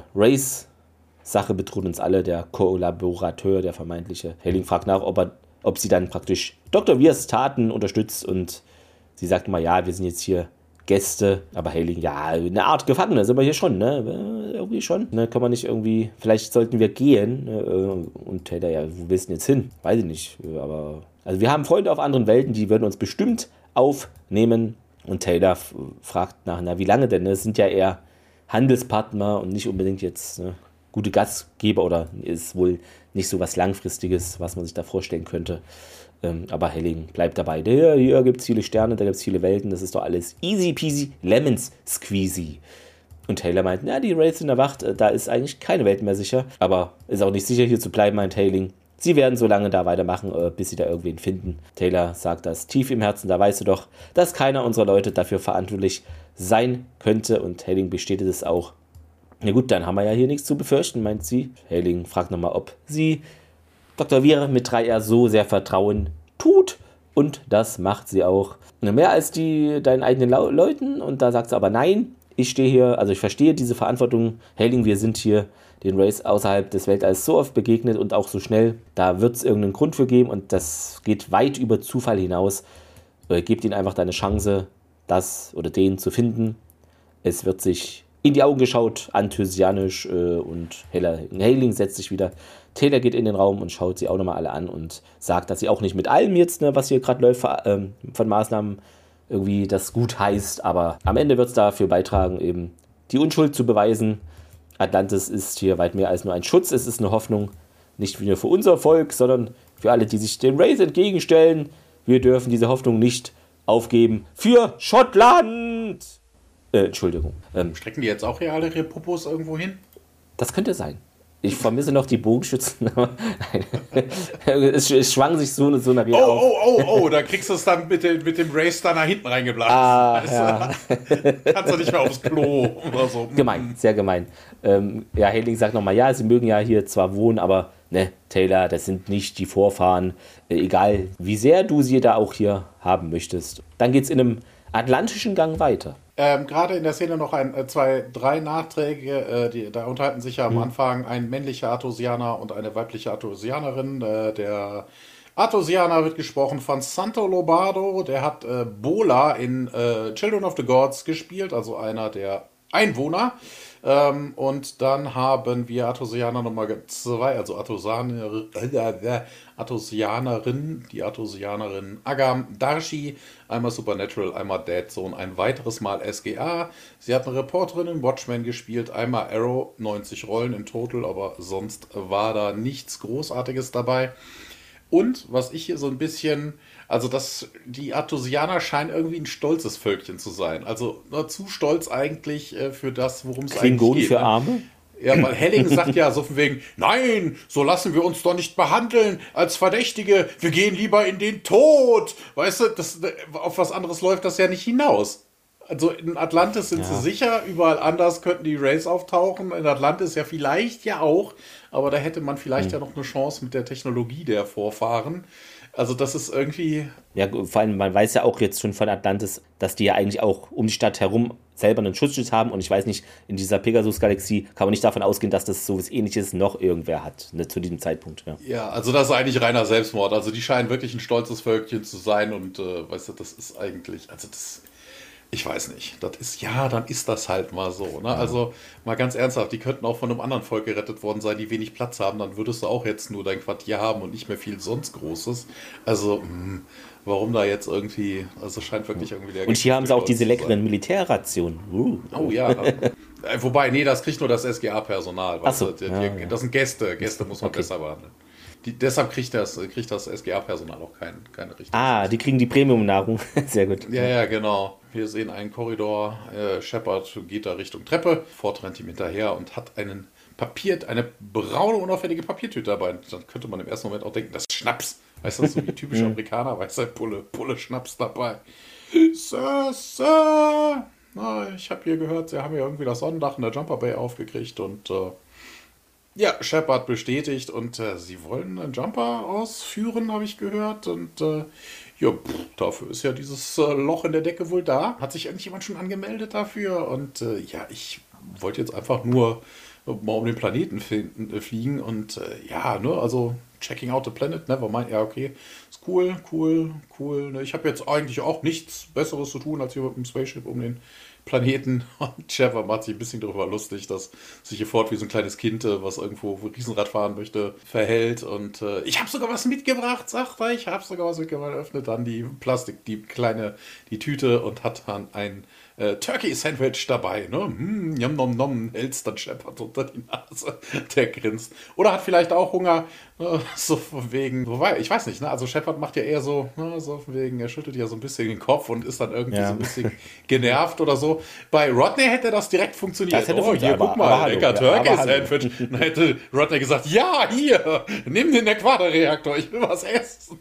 Race-Sache bedroht uns alle, der Kollaborateur, der vermeintliche. Haling fragt nach, ob, er, ob sie dann praktisch Doktor Weirs Taten unterstützt und sie sagt mal, ja, wir sind jetzt hier Gäste, aber Haling, ja, eine Art Gefangene sind wir hier schon, ne? Irgendwie schon. Ne? Kann man nicht irgendwie, vielleicht sollten wir gehen. Ne? Und Taylor, ja, wo willst du denn jetzt hin? Weiß ich nicht. Aber, also wir haben Freunde auf anderen Welten, die würden uns bestimmt aufnehmen. Und Taylor f- fragt nach, na, wie lange denn? Das sind ja eher Handelspartner und nicht unbedingt jetzt ne, gute Gastgeber oder ist wohl nicht so was Langfristiges, was man sich da vorstellen könnte. Ähm, aber Haling bleibt dabei. Hier, hier gibt es viele Sterne, da gibt es viele Welten, das ist doch alles easy peasy, lemons squeezy. Und Taylor meint, na, die Wraiths sind erwacht, da ist eigentlich keine Welt mehr sicher. Aber ist auch nicht sicher, hier zu bleiben, meint Haling. Sie werden so lange da weitermachen, bis sie da irgendwen finden. Taylor sagt das tief im Herzen, da weißt du doch, dass keiner unserer Leute dafür verantwortlich sein könnte. Und Haling bestätigt es auch. Na gut, dann haben wir ja hier nichts zu befürchten, meint sie. Haling fragt nochmal, ob sie Doktor Weir mit drei R so sehr vertrauen tut. Und das macht sie auch. Mehr als die deinen eigenen La- Leuten. Und da sagt sie aber nein, ich stehe hier, also ich verstehe diese Verantwortung. Haling, wir sind hier den Wraiths außerhalb des Weltalls so oft begegnet und auch so schnell. Da wird es irgendeinen Grund für geben und das geht weit über Zufall hinaus. Äh, gebt ihnen einfach deine Chance, das oder den zu finden. Es wird sich in die Augen geschaut, anthosianisch äh, und Haling setzt sich wieder. Taylor geht in den Raum und schaut sie auch nochmal alle an und sagt, dass sie auch nicht mit allem jetzt, ne, was hier gerade läuft, äh, von Maßnahmen irgendwie das gut heißt, aber am Ende wird es dafür beitragen, eben die Unschuld zu beweisen. Atlantis ist hier weit mehr als nur ein Schutz, es ist eine Hoffnung, nicht nur für unser Volk, sondern für alle, die sich den Wraith entgegenstellen. Wir dürfen diese Hoffnung nicht aufgeben. Für Schottland! Äh, Entschuldigung. Ähm, Strecken die jetzt auch reale Popos irgendwo hin? Das könnte sein. Ich vermisse noch die Bogenschützen. es, es schwang sich so eine, so eine Rede oh, auf. Oh, oh, oh, oh, da kriegst du es dann mit dem, mit dem Race da nach hinten reingeblasen. Ah, weißt ja. Kannst du nicht mehr aufs Klo oder so. Gemein, sehr gemein. Ähm, ja, Haling sagt nochmal, ja, sie mögen ja hier zwar wohnen, aber ne, Taylor, das sind nicht die Vorfahren. Äh, egal, wie sehr du sie da auch hier haben möchtest. Dann geht's in einem atlantischen Gang weiter. Ähm, Gerade in der Szene noch ein, äh, zwei, drei Nachträge, äh, die, da unterhalten sich ja am mhm. Anfang ein männlicher Arthosianer und eine weibliche Arthosianerin. Äh, der Atosiana wird gesprochen von Santo Lobardo, der hat äh, Bola in äh, Children of the Gods gespielt, also einer der Einwohner. Ähm, und dann haben wir Atosianer Nummer zwei, also Atosianer, äh, Atosianerin, die Atosianerin Agam Darshi, einmal Supernatural, einmal Dead Zone, ein weiteres Mal S G A. Sie hat eine Reporterin in Watchmen gespielt, einmal Arrow, neunzig Rollen in total, aber sonst war da nichts Großartiges dabei. Und was ich hier so ein bisschen, also das, die Artusianer scheinen irgendwie ein stolzes Völkchen zu sein. Also na, zu stolz eigentlich äh, für das, worum es eigentlich Klingonen geht. für Ne? Arme? Ja, weil Helling sagt ja so von wegen, nein, so lassen wir uns doch nicht behandeln als Verdächtige. Wir gehen lieber in den Tod. Weißt du, das, auf was anderes läuft das ja nicht hinaus. Also in Atlantis sind Ja. sie sicher, überall anders könnten die Rays auftauchen. In Atlantis ja vielleicht ja auch, aber da hätte man vielleicht ja noch eine Chance mit der Technologie der Vorfahren. Also das ist irgendwie, Ja, vor allem, man weiß ja auch jetzt schon von Atlantis, dass die ja eigentlich auch um die Stadt herum selber einen Schutzschild haben. Und ich weiß nicht, in dieser Pegasus-Galaxie kann man nicht davon ausgehen, dass das so was Ähnliches noch irgendwer hat, ne, zu diesem Zeitpunkt. Ja. ja, also das ist eigentlich reiner Selbstmord. Also die scheinen wirklich ein stolzes Völkchen zu sein und äh, weißt du, das ist eigentlich, also das, ich weiß nicht, das ist, ja, dann ist das halt mal so. Ne? Also mal ganz ernsthaft, die könnten auch von einem anderen Volk gerettet worden sein, die wenig Platz haben, dann würdest du auch jetzt nur dein Quartier haben und nicht mehr viel sonst Großes. Also, mh, warum da jetzt irgendwie, also scheint wirklich irgendwie der Und hier haben sie auch Stolz diese zu sein. leckeren Militärrationen. Uh. Oh ja. Äh, Wobei, nee, das kriegt nur das S G A-Personal. Ach so, weißt du, die, ja, die, ja. Das sind Gäste. Gäste muss man Okay. besser behandeln. Die, deshalb kriegt das, kriegt das S G A-Personal auch kein, keine richtige. Ah, die kriegen die Premium-Nahrung. Sehr gut. Ja, ja, genau. Wir sehen einen Korridor. Äh, Shepard geht da Richtung Treppe. Ford rennt ihm hinterher und hat einen Papier, eine braune, unauffällige Papiertüte dabei. Dann könnte man im ersten Moment auch denken, das ist Schnaps. Weißt du, so wie typische Amerikaner, weißt du, Pulle, Pulle Schnaps dabei. Sir, Sir. Na, ich habe hier gehört, sie haben ja irgendwie das Sonnendach in der Jumper Bay aufgekriegt und äh, ja, Shepard bestätigt und äh, sie wollen einen Jumper ausführen, habe ich gehört. Und äh, ja, pff, dafür ist ja dieses äh, Loch in der Decke wohl da. Hat sich irgendjemand schon angemeldet dafür? Und äh, ja, ich wollte jetzt einfach nur mal um den Planeten finden, äh, fliegen und äh, ja, ne, also checking out the planet, never mind. Ja, okay, ist cool, cool, cool. Ne? Ich habe jetzt eigentlich auch nichts Besseres zu tun, als hier mit dem Spaceship um den Planeten. Und Shepard macht sich ein bisschen darüber lustig, dass sich hier fort wie so ein kleines Kind, äh, was irgendwo Riesenrad fahren möchte, verhält. Und äh, ich habe sogar was mitgebracht, sagt er. Ich habe sogar was mitgebracht. Öffnet dann die Plastik, die kleine, die Tüte und hat dann ein äh, Turkey-Sandwich dabei. Ne? Hm, nom, nom, nom, hält's dann Shepard unter die Nase. Der grinst. Oder hat vielleicht auch Hunger. Ne? So von wegen. Wobei, ich weiß nicht, ne? Also Shepard macht ja eher so, ne? So von wegen, er schüttelt ja so ein bisschen den Kopf und ist dann irgendwie Ja. so ein bisschen genervt oder so. Bei Rodney hätte das direkt funktioniert. Das hätte oh, funktioniert, hier, guck aber- mal, aber hallo, lecker ja, aber Turkey-Sandwich. Dann hätte Rodney gesagt, ja, hier, nimm den Äquatorreaktor, ich will was essen.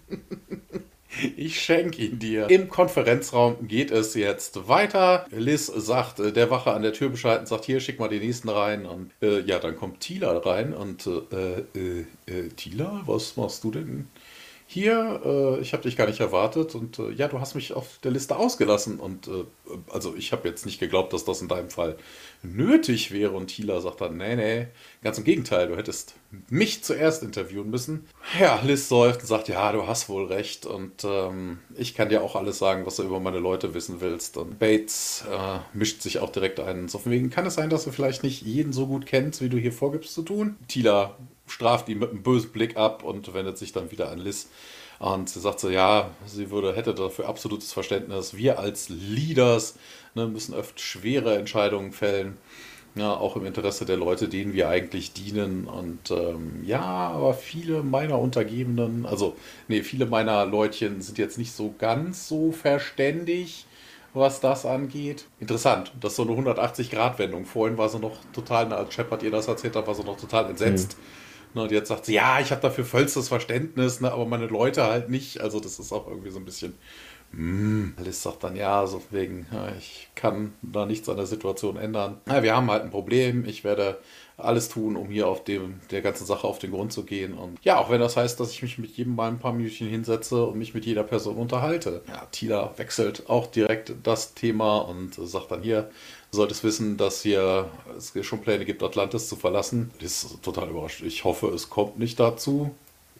Ich schenke ihn dir. Im Konferenzraum geht es jetzt weiter. Liz sagt, äh, der Wache an der Tür Bescheid und sagt, hier, schick mal den nächsten rein. Und äh, ja, dann kommt Tila rein und äh, äh, äh, Tila, was machst du denn hier? Äh, ich habe dich gar nicht erwartet und äh, ja, du hast mich auf der Liste ausgelassen. Und äh, also ich habe jetzt nicht geglaubt, dass das in deinem Fall nötig wäre. Und Tila sagt dann, nee, nee, ganz im Gegenteil, du hättest mich zuerst interviewen müssen. Ja, Liz seufzt und sagt, ja, du hast wohl recht und ähm, ich kann dir auch alles sagen, was du über meine Leute wissen willst. Und Bates äh, mischt sich auch direkt ein. So von wegen, kann es sein, dass du vielleicht nicht jeden so gut kennst, wie du hier vorgibst zu tun? Tila straft ihn mit einem bösen Blick ab und wendet sich dann wieder an Liz. Und sie sagt so, ja, sie würde, hätte dafür absolutes Verständnis. Wir als Leaders ne, müssen oft schwere Entscheidungen fällen. Ja, auch im Interesse der Leute, denen wir eigentlich dienen. Und ähm, ja, aber viele meiner Untergebenen, also nee, viele meiner Leutchen sind jetzt nicht so ganz so verständig, was das angeht. Interessant, das ist so eine hundertachtzig-Grad-Wendung. Vorhin war sie noch total, als Shepard ihr das erzählt hat, war sie noch total entsetzt. Ne, und jetzt sagt sie, ja, ich habe dafür vollstes Verständnis, ne, aber meine Leute halt nicht. Also das ist auch irgendwie so ein bisschen... Mm. Alice sagt dann, ja, so wegen, ja, ich kann da nichts an der Situation ändern. Ja, wir haben halt ein Problem. Ich werde alles tun, um hier auf dem, der ganzen Sache auf den Grund zu gehen. Und ja, auch wenn das heißt, dass ich mich mit jedem mal ein paar Minütchen hinsetze und mich mit jeder Person unterhalte. Ja, Tila wechselt auch direkt das Thema und sagt dann hier, du solltest wissen, dass hier es schon Pläne gibt, Atlantis zu verlassen. Das ist total überrascht. Ich hoffe, es kommt nicht dazu.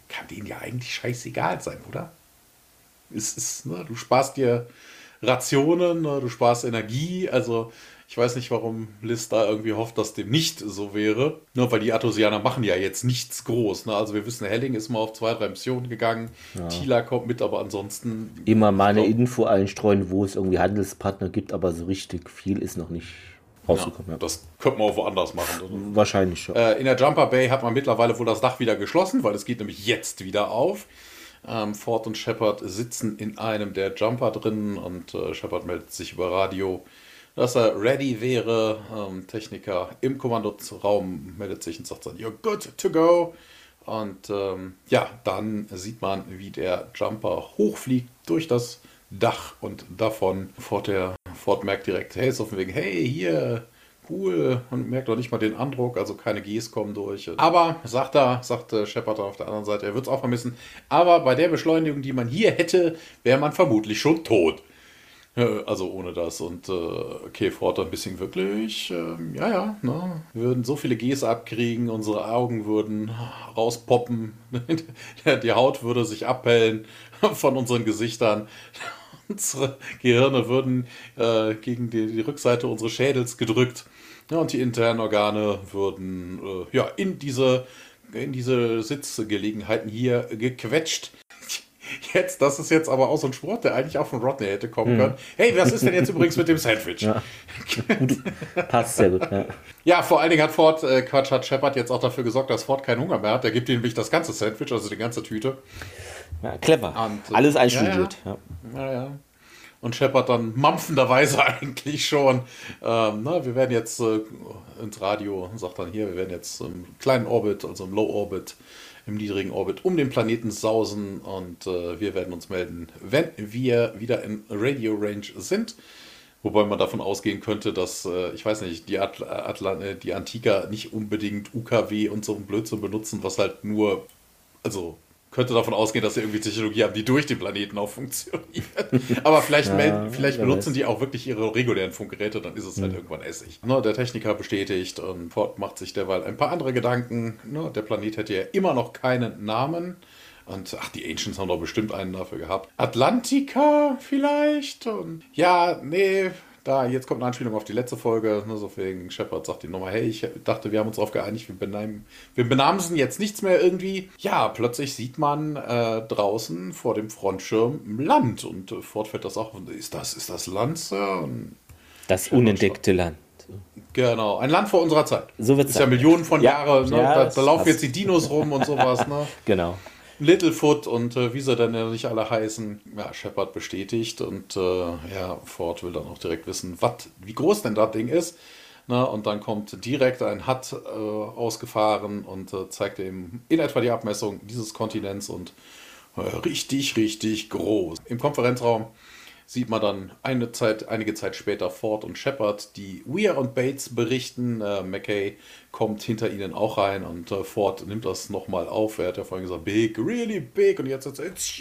kann denen ja eigentlich scheißegal sein, oder? Es ist, ne, du sparst dir Rationen, ne, du sparst Energie, also ich weiß nicht, warum Liz da irgendwie hofft, dass dem nicht so wäre. Nur weil die Artosianer machen ja jetzt nichts groß. Ne? Also wir wissen, Helling ist mal auf zwei, drei Missionen gegangen. Ja. Tila kommt mit, aber ansonsten... Immer mal eine Info einstreuen, wo es irgendwie Handelspartner gibt, aber so richtig viel ist noch nicht rausgekommen. Ja, ja. Das könnte man auch woanders machen. Oder? Wahrscheinlich schon. Äh, in der Jumper Bay hat man mittlerweile wohl das Dach wieder geschlossen, weil es geht nämlich jetzt wieder auf. Ähm, Ford und Shepard sitzen in einem der Jumper drin und äh, Shepard meldet sich über Radio, dass er ready wäre. Ähm, Techniker im Kommandoraum meldet sich und sagt dann, you're good to go. Und ähm, ja, dann sieht man, wie der Jumper hochfliegt durch das Dach und davon. Ford, der, Ford merkt direkt, hey, ist auf dem Weg, hey, hier, cool. Und merkt doch nicht mal den Andruck, also keine Gs kommen durch. Aber, sagt er, sagte Shepard auf der anderen Seite, er wird es auch vermissen. Aber bei der Beschleunigung, die man hier hätte, wäre man vermutlich schon tot. Also ohne das. Und äh, okay, Ford ein bisschen wirklich, äh, ja, ja, ne? Wir würden so viele Gs abkriegen, unsere Augen würden rauspoppen, die Haut würde sich abhellen von unseren Gesichtern, unsere Gehirne würden äh, gegen die, die Rückseite unseres Schädels gedrückt, ja, und die internen Organe würden äh, ja, in diese, in diese Sitzgelegenheiten hier gequetscht. Jetzt, das ist jetzt aber auch so ein Spruch, der eigentlich auch von Rodney hätte kommen können. Hey, was ist denn jetzt übrigens mit dem Sandwich? Ja. Passt sehr gut, ja. Ja, vor allen Dingen hat Ford, äh, Quatsch, hat Shepard jetzt auch dafür gesorgt, dass Ford keinen Hunger mehr hat. Der gibt ihm nämlich das ganze Sandwich, also die ganze Tüte. Ja, clever. Und, äh, alles einstudiert. Ja, ja. ja, ja. Und Shepard dann mampfenderweise eigentlich schon. Ähm, na, wir werden jetzt äh, ins Radio, sagt dann hier, wir werden jetzt im kleinen Orbit, also im Low Orbit, im niedrigen Orbit um den Planeten sausen und äh, wir werden uns melden, wenn wir wieder in Radio Range sind. Wobei man davon ausgehen könnte, dass, äh, ich weiß nicht, die, Atl Atl die Antiker nicht unbedingt U K W und so einen Blödsinn benutzen, was halt nur, also könnte davon ausgehen, dass sie irgendwie Technologie haben, die durch den Planeten auch funktioniert. Aber vielleicht, ja, melden, vielleicht benutzen weiß. die auch wirklich ihre regulären Funkgeräte, dann ist es halt mhm. irgendwann Essig. Ne, der Techniker bestätigt und Ford macht sich derweil ein paar andere Gedanken. Ne, der Planet hätte ja immer noch keinen Namen. Und ach, die Ancients haben doch bestimmt einen dafür gehabt. Atlantica vielleicht? Und ja, nee, da, jetzt kommt eine Anspielung auf die letzte Folge. Ne, so wegen Shepard sagt die nochmal, hey, ich dachte, wir haben uns darauf geeinigt, wir benamen, wir benamsen jetzt nichts mehr irgendwie. Ja, plötzlich sieht man äh, draußen vor dem Frontschirm Land. Und äh, Ford fällt das auch. Ist das, ist das Land, Sir? Und das unentdeckte Land. Genau, ein Land vor unserer Zeit. So wird's ist ja Millionen von ja. Jahren. Ne? Ja, da, da laufen jetzt die Dinos rum und sowas. Ne? Genau. Littlefoot und äh, wie sie dann ja nicht alle heißen. Ja, Shepard bestätigt und äh, ja, Ford will dann auch direkt wissen, wat, wie groß denn das Ding ist. Na, und dann kommt direkt ein H U D äh, ausgefahren und äh, zeigt ihm in etwa die Abmessung dieses Kontinents und äh, richtig, richtig groß. Im Konferenzraum sieht man dann eine Zeit, einige Zeit später Ford und Shepard, die Weir und Bates berichten. Äh, McKay kommt hinter ihnen auch rein und äh, Ford nimmt das nochmal auf. Er hat ja vorhin gesagt, big, really big. Und jetzt ist es, it's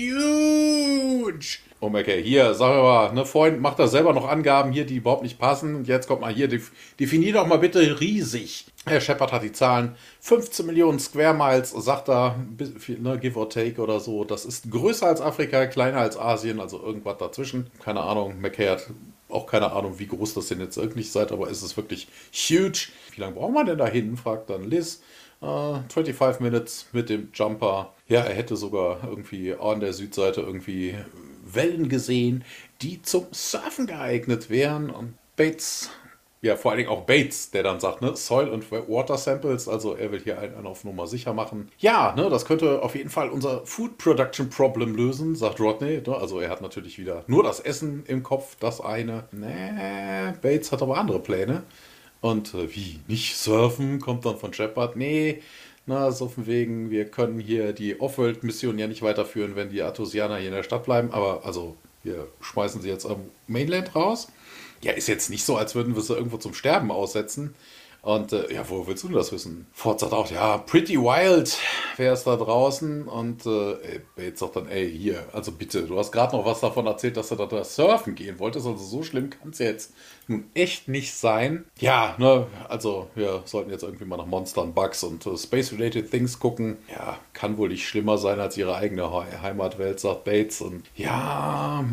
huge. Oh, McKay, hier, sag mal, ne, vorhin macht er selber noch Angaben hier, die überhaupt nicht passen. Und jetzt kommt mal hier, definier doch mal bitte riesig. Herr Shepard hat die Zahlen. fünfzehn Millionen Square Miles, sagt er, ne, give or take oder so. Das ist größer als Afrika, kleiner als Asien, also irgendwas dazwischen. Keine Ahnung, McKay hat auch keine Ahnung, wie groß das denn jetzt wirklich seid, aber ist es wirklich huge. Wie lange braucht man denn da hin, fragt dann Liz. Uh, fünfundzwanzig Minutes mit dem Jumper. Ja, er hätte sogar irgendwie an der Südseite irgendwie Wellen gesehen, die zum Surfen geeignet wären. Und Bates, ja, vor allen Dingen auch Bates, der dann sagt, ne, Soil und Water Samples, also er will hier einen auf Nummer sicher machen. Ja, ne, das könnte auf jeden Fall unser Food Production Problem lösen, sagt Rodney. Ne, also er hat natürlich wieder nur das Essen im Kopf, das eine. Nee, Bates hat aber andere Pläne. Und äh, wie, nicht surfen, kommt dann von Shepard. Nee, na, so von wegen, wir können hier die Off-World-Mission ja nicht weiterführen, wenn die Artosianer hier in der Stadt bleiben. Aber also, wir schmeißen sie jetzt am Mainland raus. Ja, ist jetzt nicht so, als würden wir sie irgendwo zum Sterben aussetzen. Und äh, ja, wo willst du denn das wissen? Ford sagt auch, ja, pretty wild wäre es da draußen. Und äh, Bates sagt dann, ey, hier, also bitte, du hast gerade noch was davon erzählt, dass du da, da surfen gehen wolltest. Also so schlimm kann es ja jetzt nun echt nicht sein. Ja, ne, also wir sollten jetzt irgendwie mal nach Monstern, Bugs und uh, Space-related Things gucken. Ja, kann wohl nicht schlimmer sein als ihre eigene He- Heimatwelt, sagt Bates. Und ja,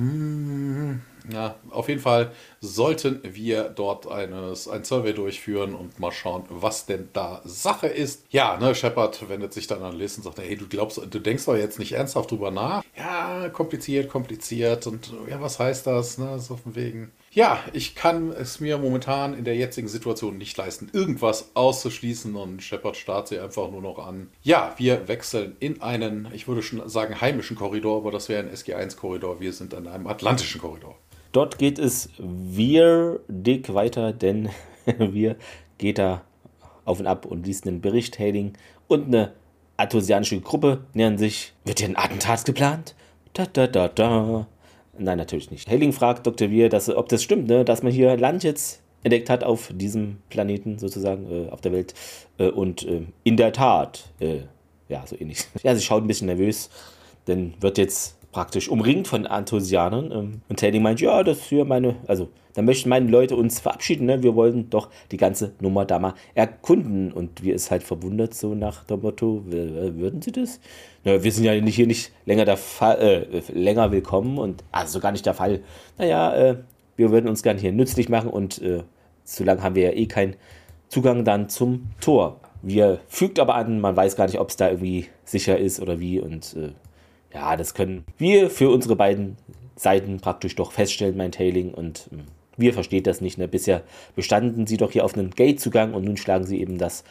hm, ja, auf jeden Fall sollten wir dort eines, ein Survey durchführen und mal schauen, was denn da Sache ist. Ja, ne, Shepard wendet sich dann an Liz und sagt, hey, du glaubst, du denkst doch jetzt nicht ernsthaft drüber nach? Ja, kompliziert, kompliziert und ja, was heißt das? Ne, so von wegen. Ja, ich kann es mir momentan in der jetzigen Situation nicht leisten, irgendwas auszuschließen und Shepard starrt sie einfach nur noch an. Ja, wir wechseln in einen, ich würde schon sagen, heimischen Korridor, aber das wäre ein S G eins Korridor. Wir sind in einem atlantischen Korridor. Dort geht es wir dick weiter, denn wir geht da auf und ab und liest einen Bericht. Hailing und eine atosianische Gruppe nähern sich. Wird hier ein Attentat geplant? Da, da, da, da. Nein, natürlich nicht. Hailing fragt Doktor Weir, dass, ob das stimmt, ne? Dass man hier Land jetzt entdeckt hat auf diesem Planeten sozusagen, äh, auf der Welt. Äh, und äh, in der Tat, äh, ja, so ähnlich. Ja, sie schaut ein bisschen nervös, denn wird jetzt praktisch umringt von Atosianern. Ähm, und Hailing meint, ja, das hier meine, also da möchten meine Leute uns verabschieden, ne? Wir wollten doch die ganze Nummer da mal erkunden. Und wir ist halt verwundert, so nach dem Motto, würden sie das? Na, wir sind ja nicht, hier nicht länger, der Fall, äh, länger willkommen und also gar nicht der Fall. Naja, äh, wir würden uns gerne hier nützlich machen und äh, so lange haben wir ja eh keinen Zugang dann zum Tor. Wir fügt aber an, man weiß gar nicht, ob es da irgendwie sicher ist oder wie und äh, ja, das können wir für unsere beiden Seiten praktisch doch feststellen, meint Hailing und äh, wir versteht das nicht. Ne? Bisher bestanden sie doch hier auf einen Gate-Zugang und nun schlagen sie eben das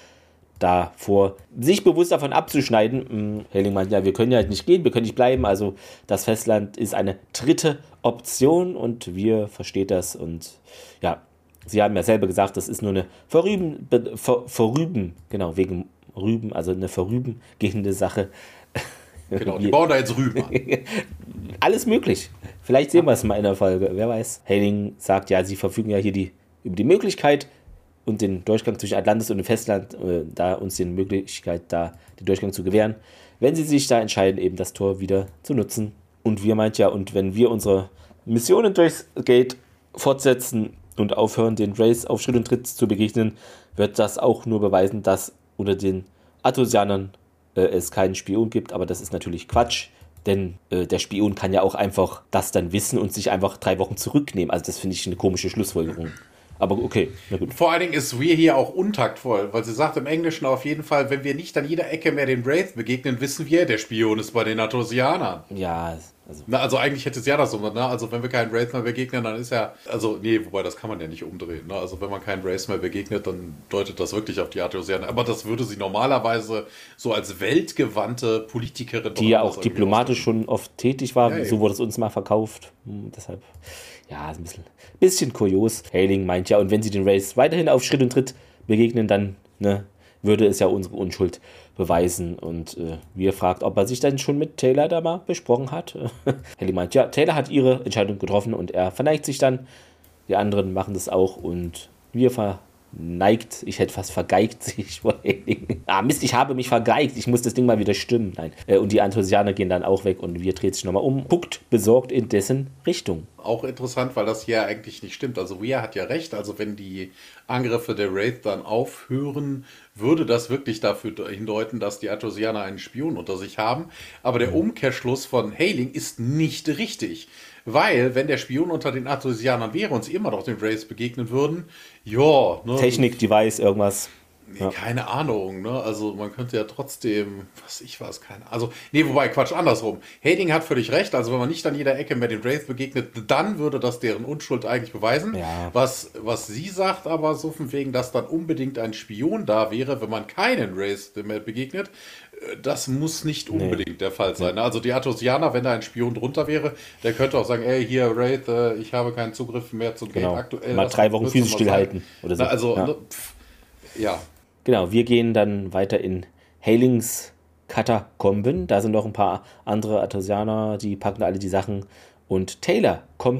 davor, sich bewusst davon abzuschneiden. Hailing meint, ja, wir können ja nicht gehen, wir können nicht bleiben, also das Festland ist eine dritte Option und wir versteht das und ja, sie haben ja selber gesagt, das ist nur eine vorüben, vor, vorüben, genau, wegen Rüben, also eine vorübengehende Sache. Genau, die bauen da jetzt Rüben an. Alles möglich. Vielleicht sehen wir es mal in der Folge, wer weiß. Hailing sagt, ja, sie verfügen ja hier die, über die Möglichkeit, und den Durchgang zwischen Atlantis und dem Festland, äh, da uns die Möglichkeit, da den Durchgang zu gewähren, wenn sie sich da entscheiden, eben das Tor wieder zu nutzen. Und wir meint ja, und wenn wir unsere Missionen durchs Gate fortsetzen und aufhören, den Race auf Schritt und Tritt zu begegnen, wird das auch nur beweisen, dass unter den Atosianern äh, es keinen Spion gibt, aber das ist natürlich Quatsch. Denn äh, der Spion kann ja auch einfach das dann wissen und sich einfach drei Wochen zurücknehmen. Also das finde ich eine komische Schlussfolgerung. Aber okay, na gut. Vor allen Dingen ist wir hier auch untaktvoll, weil sie sagt im Englischen auf jeden Fall, wenn wir nicht an jeder Ecke mehr den Wraith begegnen, wissen wir, der Spion ist bei den Atosianern. Ja, also. Na, also eigentlich hätte es ja das so, ne? Also wenn wir keinen Wraith mehr begegnen, dann ist ja, also nee, wobei das kann man ja nicht umdrehen, ne? Also wenn man keinen Wraith mehr begegnet, dann deutet das wirklich auf die Atosianer. Aber das würde sie normalerweise so als weltgewandte Politikerin... Die ja auch diplomatisch schon oft tätig war, ja, so wurde es uns mal verkauft. Hm, deshalb... Ja, ist ein bisschen, bisschen kurios. Hailing meint ja, und wenn sie den Race weiterhin auf Schritt und Tritt begegnen, dann ne, würde es ja unsere Unschuld beweisen. Und äh, wir fragt, ob er sich dann schon mit Taylor da mal besprochen hat. Hailing meint, ja, Taylor hat ihre Entscheidung getroffen und er verneigt sich dann. Die anderen machen das auch und wir verneigt, ich hätte fast vergeigt sich vor Hailing. Ah, Mist, ich habe mich vergeigt, ich muss das Ding mal wieder stimmen. Nein. Äh, und die Atosianer gehen dann auch weg und wir dreht sich nochmal um, guckt besorgt in dessen Richtung. Auch interessant, weil das hier eigentlich nicht stimmt. Also Weir hat ja recht, also wenn die Angriffe der Wraith dann aufhören, würde das wirklich dafür hindeuten, dass die Atosianer einen Spion unter sich haben. Aber der Umkehrschluss von Hailing ist nicht richtig. Weil, wenn der Spion unter den Atosianern wäre und sie immer noch den Wraiths begegnen würden, ja... Ne, Technik, Device, irgendwas... Nee, ja. Keine Ahnung, ne? Also man könnte ja trotzdem, was ich weiß, keine Also, nee, wobei, Quatsch, andersrum. Hailing hat völlig recht, also wenn man nicht an jeder Ecke mehr den Wraith begegnet, dann würde das deren Unschuld eigentlich beweisen. Ja. Was, was sie sagt aber so von wegen, dass dann unbedingt ein Spion da wäre, wenn man keinen Wraith mehr begegnet, das muss nicht unbedingt nee. der Fall sein. Nee. Also die Atosianer, wenn da ein Spion drunter wäre, der könnte auch sagen, ey, hier, Wraith, äh, ich habe keinen Zugriff mehr zum genau. Gate aktuell. Mal drei Wochen physisch stillhalten oder so. Na, also, ja. Ne, pff, ja. Genau, wir gehen dann weiter in Hailings Katakomben. Da sind noch ein paar andere Atosianer, die packen alle die Sachen. Und Taylor kommt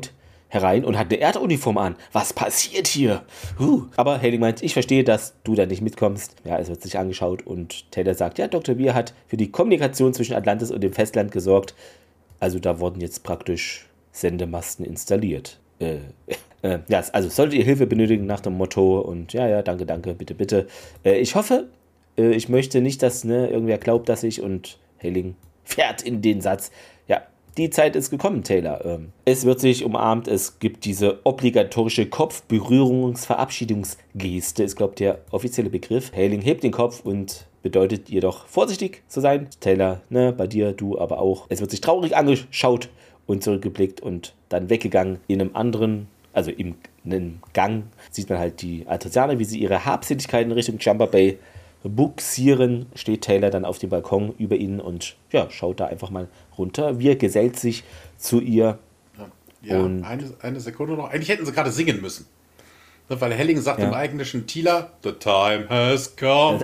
herein und hat eine Erduniform an. Was passiert hier? Huh. Aber Hailing meint, ich verstehe, dass du da nicht mitkommst. Ja, es wird sich angeschaut und Taylor sagt, ja, Doktor Weir hat für die Kommunikation zwischen Atlantis und dem Festland gesorgt. Also da wurden jetzt praktisch Sendemasten installiert. Äh, äh, ja, also solltet ihr Hilfe benötigen nach dem Motto und ja, ja, danke, danke, bitte, bitte. Äh, ich hoffe, äh, ich möchte nicht, dass ne, irgendwer glaubt, dass ich und Hailing fährt in den Satz. Ja, die Zeit ist gekommen, Taylor. Ähm, es wird sich umarmt, es gibt diese obligatorische Kopfberührungsverabschiedungsgeste, ist, glaube ich, der offizielle Begriff. Hailing hebt den Kopf und bedeutet jedoch vorsichtig zu sein. Taylor, ne, bei dir, du aber auch. Es wird sich traurig angeschaut und zurückgeblickt und dann weggegangen. In einem anderen, also in einem Gang, sieht man halt die Atrasianer, wie sie ihre Habseligkeiten Richtung Jumper Bay buxieren, steht Taylor dann auf dem Balkon über ihnen und ja, schaut da einfach mal runter. Wir gesellt sich zu ihr. Ja, ja und eine, eine Sekunde noch. Eigentlich hätten sie gerade singen müssen. Weil Hailing sagt ja im eigentlichen Tila, the time has come.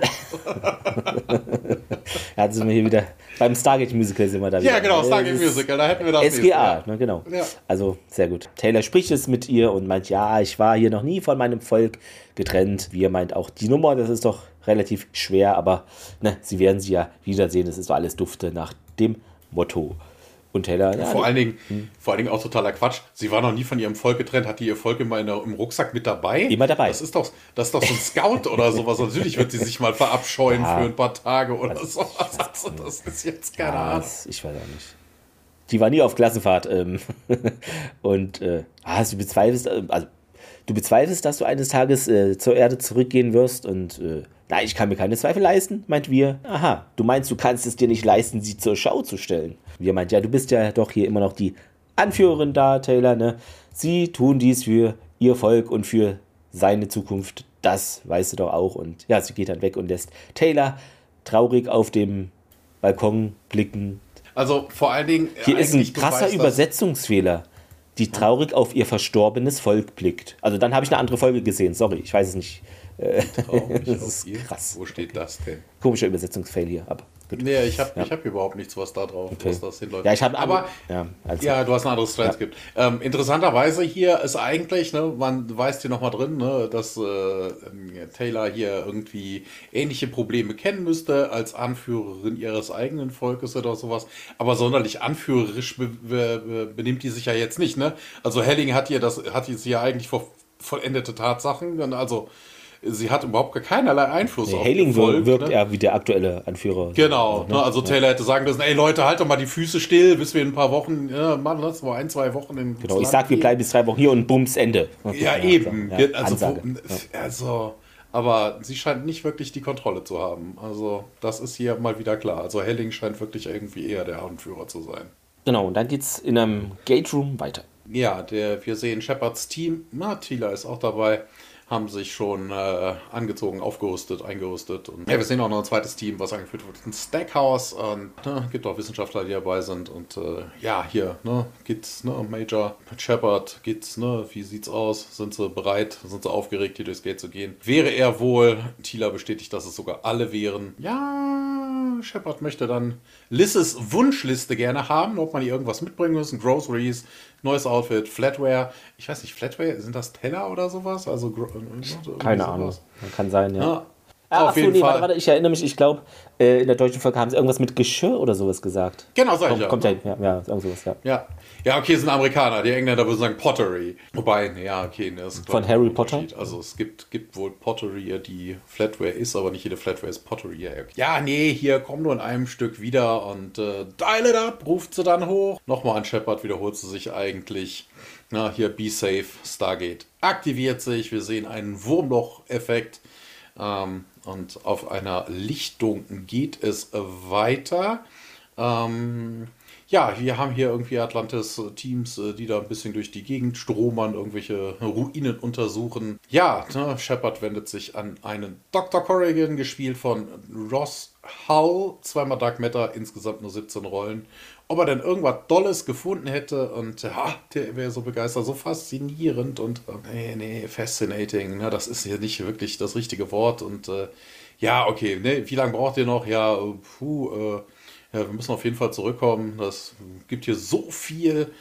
Ja, sind wir hier wieder beim Stargate-Musical sind wir da wieder. Ja, genau, Stargate-Musical, da hätten wir das S G A, ne, genau. Ja. Also, sehr gut. Taylor spricht es mit ihr und meint, ja, ich war hier noch nie von meinem Volk getrennt. Wir meint auch, die Nummer, das ist doch relativ schwer, aber ne, sie werden sie ja wiedersehen. Das ist doch alles dufte nach dem Motto. Und Taylor, ja, vor, allen Dingen, hm. vor allen Dingen auch totaler Quatsch. Sie war noch nie von ihrem Volk getrennt. Hat die ihr Volk immer in der, im Rucksack mit dabei? Immer dabei. Das ist doch, das ist doch so ein Scout oder sowas. Natürlich wird sie sich mal verabscheuen ja. für ein paar Tage oder das, sowas. Also, das ist jetzt keine ja, Ahnung. Ich weiß auch nicht. Die war nie auf Klassenfahrt. Ähm, und äh, also du bezweifelst, also du bezweifelst, dass du eines Tages äh, zur Erde zurückgehen wirst und äh, na, ich kann mir keine Zweifel leisten, meint wir. Aha, du meinst, du kannst es dir nicht leisten, sie zur Schau zu stellen. Wir meint, ja, du bist ja doch hier immer noch die Anführerin da, Taylor, ne? Sie tun dies für ihr Volk und für seine Zukunft. Das weißt du doch auch. Und ja, sie geht dann weg und lässt Taylor traurig auf dem Balkon blicken. Also vor allen Dingen... Hier ist ein krasser Übersetzungsfehler. Die traurig auf ihr verstorbenes Volk blickt. Also dann habe ich eine andere Folge gesehen. Sorry, ich weiß es nicht. Traurig das auf ist ihr? krass. Wo steht das denn? Komischer Übersetzungsfail hier, aber gut. Nee, ich habe ja. hab überhaupt nichts, was da drauf, okay. was das hinläuft. Ja, ich habe aber ja, also, ja, du hast ein anderes Transkript. Ja. Ähm, interessanterweise hier ist eigentlich, ne, man weiß hier nochmal drin, ne, dass äh, Taylor hier irgendwie ähnliche Probleme kennen müsste als Anführerin ihres eigenen Volkes oder sowas. Aber sonderlich anführerisch be be benimmt die sich ja jetzt nicht, ne? Also Hailing hat hier das, hat sie ja eigentlich vor vollendete Tatsachen, also sie hat überhaupt keinerlei Einfluss nee, auf Hailing ihr Volk. wirkt ne? er wie der aktuelle Anführer. Genau, also, ne? also Taylor hätte sagen müssen, ey Leute, halt doch mal die Füße still, bis wir in ein paar Wochen, ja, machen das mal ein, zwei Wochen in Genau, ich sag, wir bleiben bis drei Wochen hier und bums, Ende. Ja, ja eben. Ja, also, wo, ja. also, aber sie scheint nicht wirklich die Kontrolle zu haben. Also, das ist hier mal wieder klar. Also, Hailing scheint wirklich irgendwie eher der Anführer zu sein. Genau, und dann geht's in einem Gate Room weiter. Ja, der, wir sehen Shepards Team, na, Tila ist auch dabei, haben sich schon äh, angezogen, aufgerüstet, eingerüstet. Und ja, wir sehen auch noch ein zweites Team, was angeführt wird, ein Stackhouse. Und ne, gibt auch Wissenschaftler, die dabei sind. Und äh, ja, hier, ne, geht's, ne, Major Shepard, geht's, ne, wie sieht's aus? Sind sie bereit? Sind sie aufgeregt, hier durchs Gate zu gehen? Wäre er wohl? Tila bestätigt, dass es sogar alle wären. Ja, Shepard möchte dann Liz's Wunschliste gerne haben, ob man hier irgendwas mitbringen muss. Groceries, neues Outfit, Flatware. Ich weiß nicht, Flatware, sind das Teller oder sowas? Also keine sowas? Ahnung, kann sein, ja. ja. Ah, auf achso, jeden nee, Fall. Warte, warte, ich erinnere mich, ich glaube, äh, in der deutschen Folge haben sie irgendwas mit Geschirr oder sowas gesagt. Genau, sag ich kommt, ja. Kommt ja, ja, irgend sowas, ja. Ja, ja, okay, es sind Amerikaner. Die Engländer würden sagen Pottery. Wobei, ja, okay. Ne, das ist von Harry Potter? Also es gibt, gibt wohl Pottery, die Flatware ist, aber nicht jede Flatware ist Pottery. Ja, okay. Ja, nee, hier kommt nur in einem Stück wieder und äh, dial it up, ruft sie dann hoch. Nochmal an Shepard wiederholt sie sich eigentlich. Na, hier, be safe, Stargate aktiviert sich. Wir sehen einen Wurmloch-Effekt. Ähm, und auf einer Lichtung geht es weiter. Ähm, ja, wir haben hier irgendwie Atlantis-Teams, die da ein bisschen durch die Gegend stromern, irgendwelche Ruinen untersuchen. Ja, ne, Shepard wendet sich an einen Doktor Corrigan, gespielt von Ross Hull, zweimal Dark Matter, insgesamt nur siebzehn Rollen. Ob er denn irgendwas Dolles gefunden hätte und ja, der wäre so begeistert, so faszinierend und nee, nee, fascinating, ne, das ist hier nicht wirklich das richtige Wort und äh, ja, okay, ne, wie lange braucht ihr noch? Ja, puh, äh, ja, wir müssen auf jeden Fall zurückkommen, das gibt hier so viel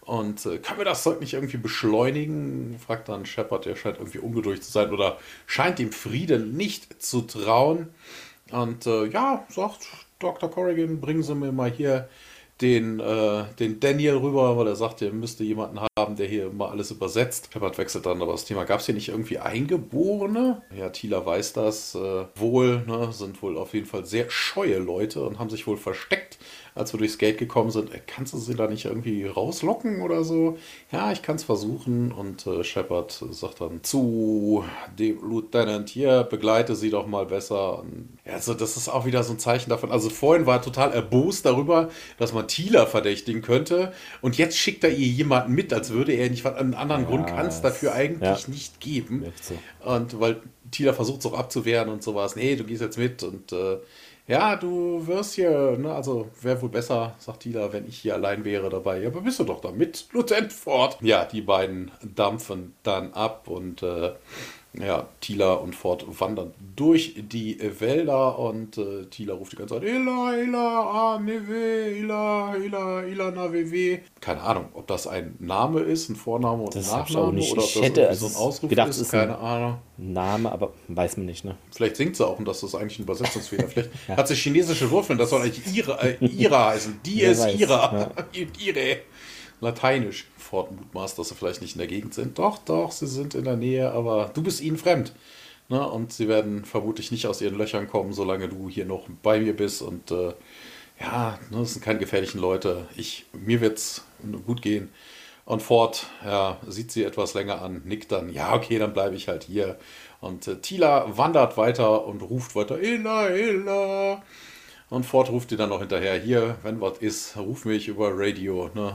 Und äh, kann mir das Zeug nicht irgendwie beschleunigen? Fragt dann Shepard, der scheint irgendwie ungeduldig zu sein oder scheint dem Frieden nicht zu trauen. Und äh, ja, sagt Doktor Corrigan, bringen Sie mir mal hier den, äh, den Daniel rüber, weil er sagt, er müsste jemanden haben, der hier mal alles übersetzt. Shepard wechselt dann aber das Thema. Gab es hier nicht irgendwie Eingeborene? Ja, Tila weiß das äh, wohl, ne, sind wohl auf jeden Fall sehr scheue Leute und haben sich wohl versteckt, als wir durchs Gate gekommen sind. Äh, kannst du sie da nicht irgendwie rauslocken oder so? Ja, ich kann es versuchen. Und äh, Shepard sagt dann zu dem Lieutenant, hier, begleite sie doch mal besser. Und, ja, also das ist auch wieder so ein Zeichen davon. Also vorhin war er total erbost darüber, dass man Tila verdächtigen könnte. Und jetzt schickt er ihr jemanden mit, als würde er nicht, einen anderen Ja, Grund kann es dafür eigentlich ja. nicht geben. Echt so. Und weil Tila versucht es auch abzuwehren und sowas. Nee, du gehst jetzt mit und äh, ja, du wirst hier, ne, also wäre wohl besser, sagt Tila, wenn ich hier allein wäre dabei. Ja, aber bist du doch da mit, Lieutenant Ford. Ja, die beiden dampfen dann ab und äh, ja, Tila und Ford wandern durch die Wälder und äh, Tila ruft die ganze Zeit Ila, Ila, ah, Neve, Ila, Ila, Ila, na, Wewe. Keine Ahnung, ob das ein Name ist, ein Vorname und ein Das hab ich auch Nachname nicht. oder ob Ich das hätte irgendwie so ein es Ausruf gedacht, ist, es ist ein- keine Ahnung. Name, aber weiß man nicht, ne? Vielleicht singt sie auch und das ist eigentlich ein Übersetzungsfehler. Vielleicht hat sie chinesische Wurzeln, das soll eigentlich Ira, äh, Ira heißen. Die Wer ist weiß, Ira. Ire. Lateinisch. Ford mutmaßt, dass sie vielleicht nicht in der Gegend sind. Doch, doch, sie sind in der Nähe, aber du bist ihnen fremd. Ne? Und sie werden vermutlich nicht aus ihren Löchern kommen, solange du hier noch bei mir bist. Und äh, ja, ne, das sind keine gefährlichen Leute. Ich, mir wird's gut gehen. Und Ford, ja, sieht sie etwas länger an, nickt dann, ja, okay, dann bleibe ich halt hier. Und äh, Tila wandert weiter und ruft weiter, Illa, Illa. Und Ford ruft ihr dann noch hinterher, hier, wenn was ist, ruf mich über Radio, ne?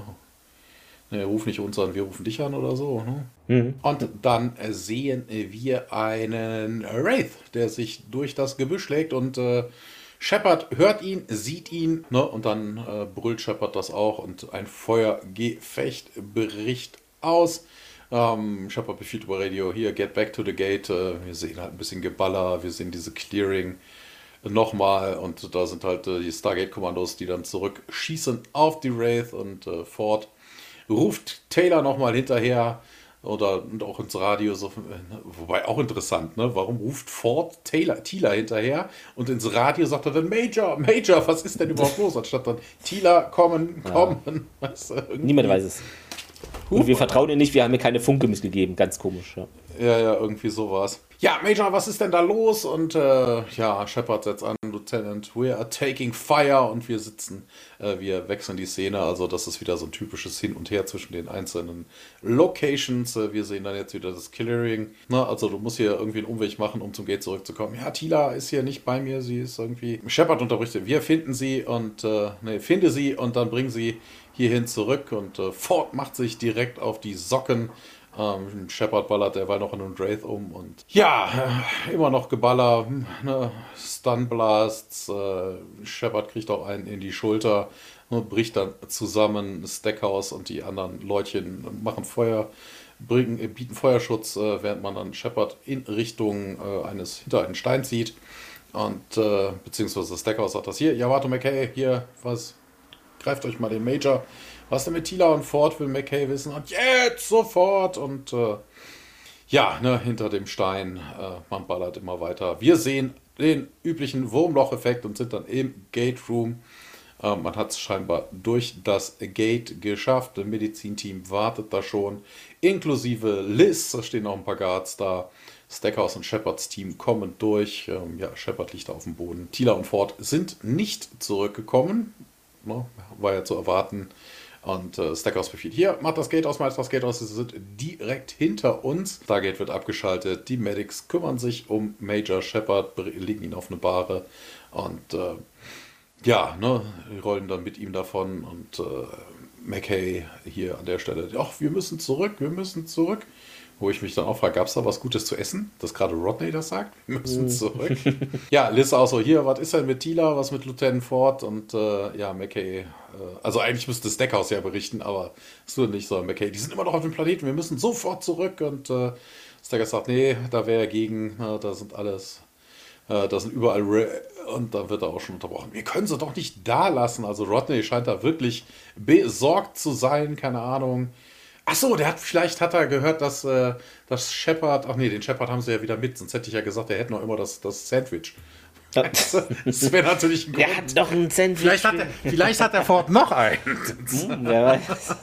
Ne, ruf nicht uns an, wir rufen dich an oder so, ne? Mhm. Und dann äh, sehen wir einen Wraith, der sich durch das Gebüsch schlägt und äh, Shepard hört ihn, sieht ihn, ne? Und dann äh, brüllt Shepard das auch und ein Feuergefecht bricht aus. Ähm, Shepard befiehlt über Radio, hier, get back to the gate. Äh, wir sehen halt ein bisschen Geballer, wir sehen diese Clearing nochmal und da sind halt äh, die Stargate-Kommandos, die dann zurückschießen auf die Wraith und äh, Ford ruft Taylor nochmal hinterher oder und auch ins Radio, so, wobei auch interessant, ne? Warum ruft Ford Taylor, Tila hinterher und ins Radio sagt er dann Major, Major, was ist denn überhaupt los? Anstatt dann Tila, kommen, kommen. Ja. Weißt du, Niemand weiß es. Und wir vertrauen ihr nicht, wir haben ihr keine Funke mitgegeben. Ganz komisch, ja. Ja, ja, irgendwie sowas. Ja, Major, was ist denn da los? Und äh, ja, Shepard setzt an, Lieutenant, we are taking fire und wir sitzen, äh, wir wechseln die Szene, also das ist wieder so ein typisches Hin und Her zwischen den einzelnen Locations. Äh, wir sehen dann jetzt wieder das Clearing. Na, also du musst hier irgendwie einen Umweg machen, um zum Gate zurückzukommen. Ja, Tila ist hier nicht bei mir, sie ist irgendwie... Shepard unterbricht sie, wir finden sie und, äh, ne, finde sie und dann bringen sie hierhin zurück und äh, Ford macht sich direkt auf die Socken. Ähm, Shepard ballert derweil noch in einen Wraith um und ja, äh, immer noch Geballer, hm, ne, Stunblasts, äh, Shepard kriegt auch einen in die Schulter, ne, bricht dann zusammen, Stackhouse und die anderen Leutchen machen Feuer, bringen, äh, bieten Feuerschutz, äh, während man dann Shepard in Richtung äh, eines, hinter einen Stein zieht und äh, beziehungsweise Stackhouse sagt das hier, ja warte McKay, hier, was, greift euch mal den Major. Was denn mit Tila und Ford will McKay wissen? Und jetzt sofort! Und äh, ja, ne, hinter dem Stein, äh, man ballert immer weiter. Wir sehen den üblichen Wurmloch-Effekt und sind dann im Gate Room. Äh, man hat es scheinbar durch das Gate geschafft. Das Medizinteam wartet da schon. Inklusive Liz, da stehen noch ein paar Guards da. Stackhouse und Shepards Team kommen durch. Ähm, ja, Shepard liegt da auf dem Boden. Tila und Ford sind nicht zurückgekommen. Ne, war ja zu erwarten. Und äh, Stackhouse befiehlt, hier, macht das Gate aus, macht das Gate aus, sie sind direkt hinter uns. Stargate wird abgeschaltet, die Medics kümmern sich um Major Shepard, legen ihn auf eine Bahre und äh, ja, ne, rollen dann mit ihm davon und äh, McKay hier an der Stelle, ach, wir müssen zurück, wir müssen zurück. Wo ich mich dann auch frage, gab es da was Gutes zu essen? Dass gerade Rodney das sagt? Wir müssen zurück. Ja, Liz auch so, hier, was ist denn mit Tila, was mit Lieutenant Ford? Und äh, ja, McKay, äh, also eigentlich müsste Stackhouse ja berichten, aber es tut nicht so. McKay, die sind immer noch auf dem Planeten, wir müssen sofort zurück. Und äh, Stackhouse sagt, nee, da wäre er gegen, äh, da sind alles... Da sind überall Und dann wird er auch schon unterbrochen. Wir können sie doch nicht da lassen. Also Rodney scheint da wirklich besorgt zu sein, keine Ahnung. Ach so, der hat vielleicht hat er gehört, dass äh, das Shepard, ach nee, den Shepard haben sie ja wieder mit, sonst hätte ich ja gesagt, der hätte noch immer das, das Sandwich. Ja. Das wäre natürlich ein Grund. Der hat noch ein Sandwich. Vielleicht hat, der, vielleicht hat der Ford noch einen. Hm, wer weiß.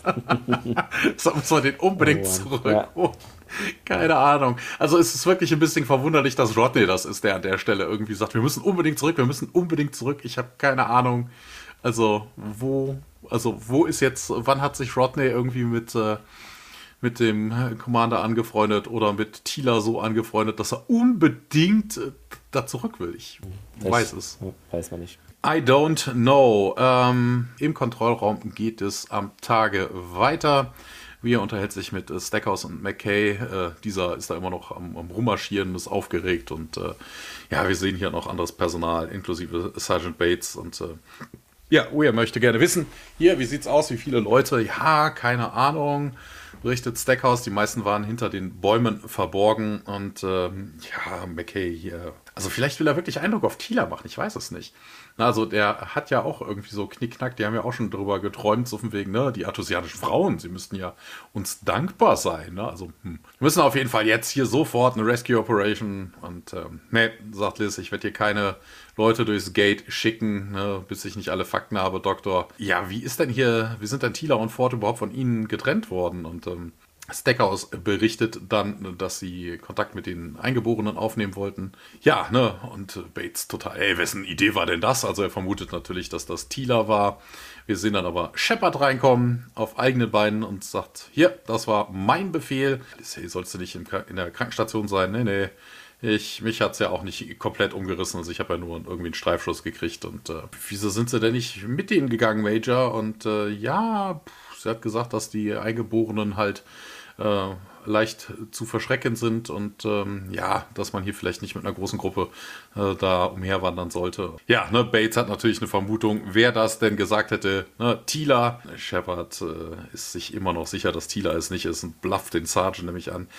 So muss man den unbedingt Oh, zurückholen. ja. Keine Ahnung. Also es ist wirklich ein bisschen verwunderlich, dass Rodney das ist, der an der Stelle irgendwie sagt, wir müssen unbedingt zurück, wir müssen unbedingt zurück. Ich habe keine Ahnung. Also wo, also wo ist jetzt, wann hat sich Rodney irgendwie mit, äh, mit dem Commander angefreundet oder mit Teela so angefreundet, dass er unbedingt äh, da zurück will? Ich Das weiß es. Weiß man nicht. I don't know. Ähm, Im Kontrollraum geht es am Tage weiter. Wir unterhält sich mit äh, Stackhouse und McKay. Äh, dieser ist da immer noch am, am Rummarschieren, ist aufgeregt. Und äh, ja, wir sehen hier noch anderes Personal, inklusive Sergeant Bates. Und äh, ja, Weir möchte gerne wissen, hier, wie sieht's aus, wie viele Leute? Ja, keine Ahnung, berichtet Stackhouse. Die meisten waren hinter den Bäumen verborgen. Und ähm, ja, McKay hier. Also vielleicht will er wirklich Eindruck auf Teela machen, ich weiß es nicht. Also der hat ja auch irgendwie so Knickknack, die haben ja auch schon drüber geträumt, so von wegen, ne, die artusianischen Frauen, sie müssten ja uns dankbar sein, ne, also hm. Wir müssen auf jeden Fall jetzt hier sofort eine Rescue Operation und, ähm, ne, sagt Liz, ich werde hier keine Leute durchs Gate schicken, ne, bis ich nicht alle Fakten habe, Doktor. Ja, wie ist denn hier, wie sind denn Teela und Ford überhaupt von ihnen getrennt worden und, ähm, Stackhouse berichtet dann, dass sie Kontakt mit den Eingeborenen aufnehmen wollten. Ja, ne, und Bates total, ey, wessen Idee war denn das? Also er vermutet natürlich, dass das Teela war. Wir sehen dann aber Shepard reinkommen, auf eigene Beinen und sagt, hier, das war mein Befehl. Hey, sollst du nicht in der Krankenstation sein? Nee, nee. Ich, mich hat es ja auch nicht komplett umgerissen, also ich habe ja nur irgendwie einen Streifschuss gekriegt und äh, wieso sind sie denn nicht mit denen gegangen, Major? Und äh, ja, pff, sie hat gesagt, dass die Eingeborenen halt äh, leicht zu verschrecken sind und ähm, ja, dass man hier vielleicht nicht mit einer großen Gruppe äh, da umherwandern sollte. Ja, ne, Bates hat natürlich eine Vermutung, wer das denn gesagt hätte. Ne, Teela. Shepard äh, ist sich immer noch sicher, dass Teela es nicht ist und blufft den Sergeant nämlich an.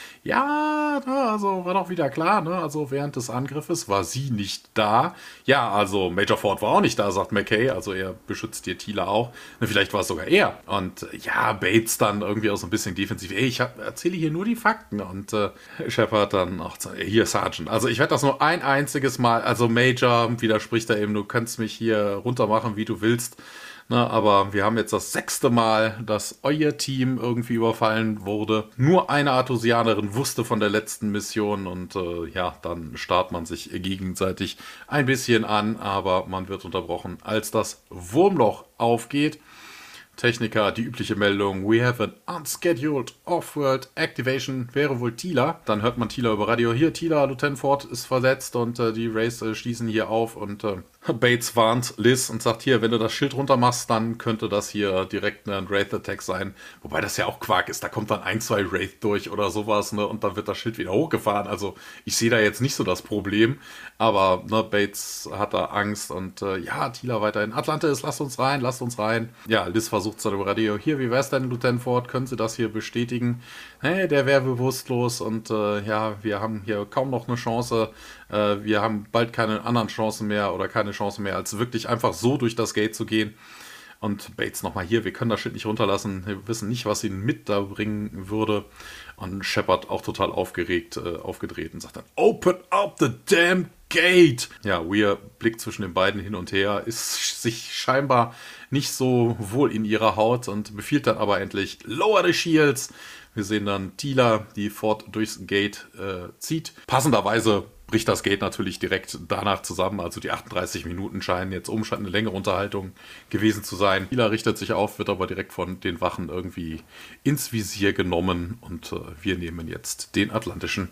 Ja, ne, also war doch wieder klar, ne, also während des Angriffes war sie nicht da. Ja, also Major Ford war auch nicht da, sagt McKay, also er beschützt hier Teela auch. Ne, vielleicht war es sogar er. Und äh, ja, Bates dann irgendwie auch so ein bisschen defensiv. Ey, ich erzähle hier nur die Fakten und äh, Shepard dann auch hier Sergeant. Also ich werde das nur ein einziges Mal, also Major widerspricht da eben, du kannst mich hier runtermachen, wie du willst. Na, aber wir haben jetzt das sechste Mal, dass euer Team irgendwie überfallen wurde. Nur eine Artusianerin wusste von der letzten Mission und äh, ja, dann starrt man sich gegenseitig ein bisschen an, aber man wird unterbrochen, als das Wurmloch aufgeht. Techniker, die übliche Meldung, we have an unscheduled off-world activation, wäre wohl Teela. Dann hört man Teela über Radio, hier Teela, Lieutenant Ford ist versetzt und äh, die Rays äh, schließen hier auf und äh, Bates warnt Liz und sagt hier, wenn du das Schild runter machst, dann könnte das hier direkt ein Wraith-Attack sein. Wobei das ja auch Quark ist, da kommt dann ein, zwei Wraith durch oder sowas, ne, und dann wird das Schild wieder hochgefahren. Also ich sehe da jetzt nicht so das Problem, aber ne, Bates hat da Angst und äh, ja, Teela weiterhin, Atlantis, lasst uns rein, lasst uns rein. Ja, Liz versucht es dann über Radio, hier, wie wär's denn, Lieutenant Ford, können Sie das hier bestätigen? Hey, der wäre bewusstlos und äh, ja, wir haben hier kaum noch eine Chance, äh, wir haben bald keine anderen Chancen mehr oder keine Chance mehr, als wirklich einfach so durch das Gate zu gehen. Und Bates nochmal hier, wir können das Shit nicht runterlassen, wir wissen nicht, was ihn mit da bringen würde. Und Shepard auch total aufgeregt, äh, aufgedreht und sagt dann, open up the damn gate! Ja, Weir blickt zwischen den beiden hin und her, ist sich scheinbar nicht so wohl in ihrer Haut und befiehlt dann aber endlich, lower the shields! Wir sehen dann Teela, die Ford durchs Gate äh, zieht. Passenderweise bricht das Gate natürlich direkt danach zusammen. Also die achtunddreißig Minuten scheinen jetzt umschalten eine längere Unterhaltung gewesen zu sein. Teela richtet sich auf, wird aber direkt von den Wachen irgendwie ins Visier genommen. Und äh, wir nehmen jetzt den atlantischen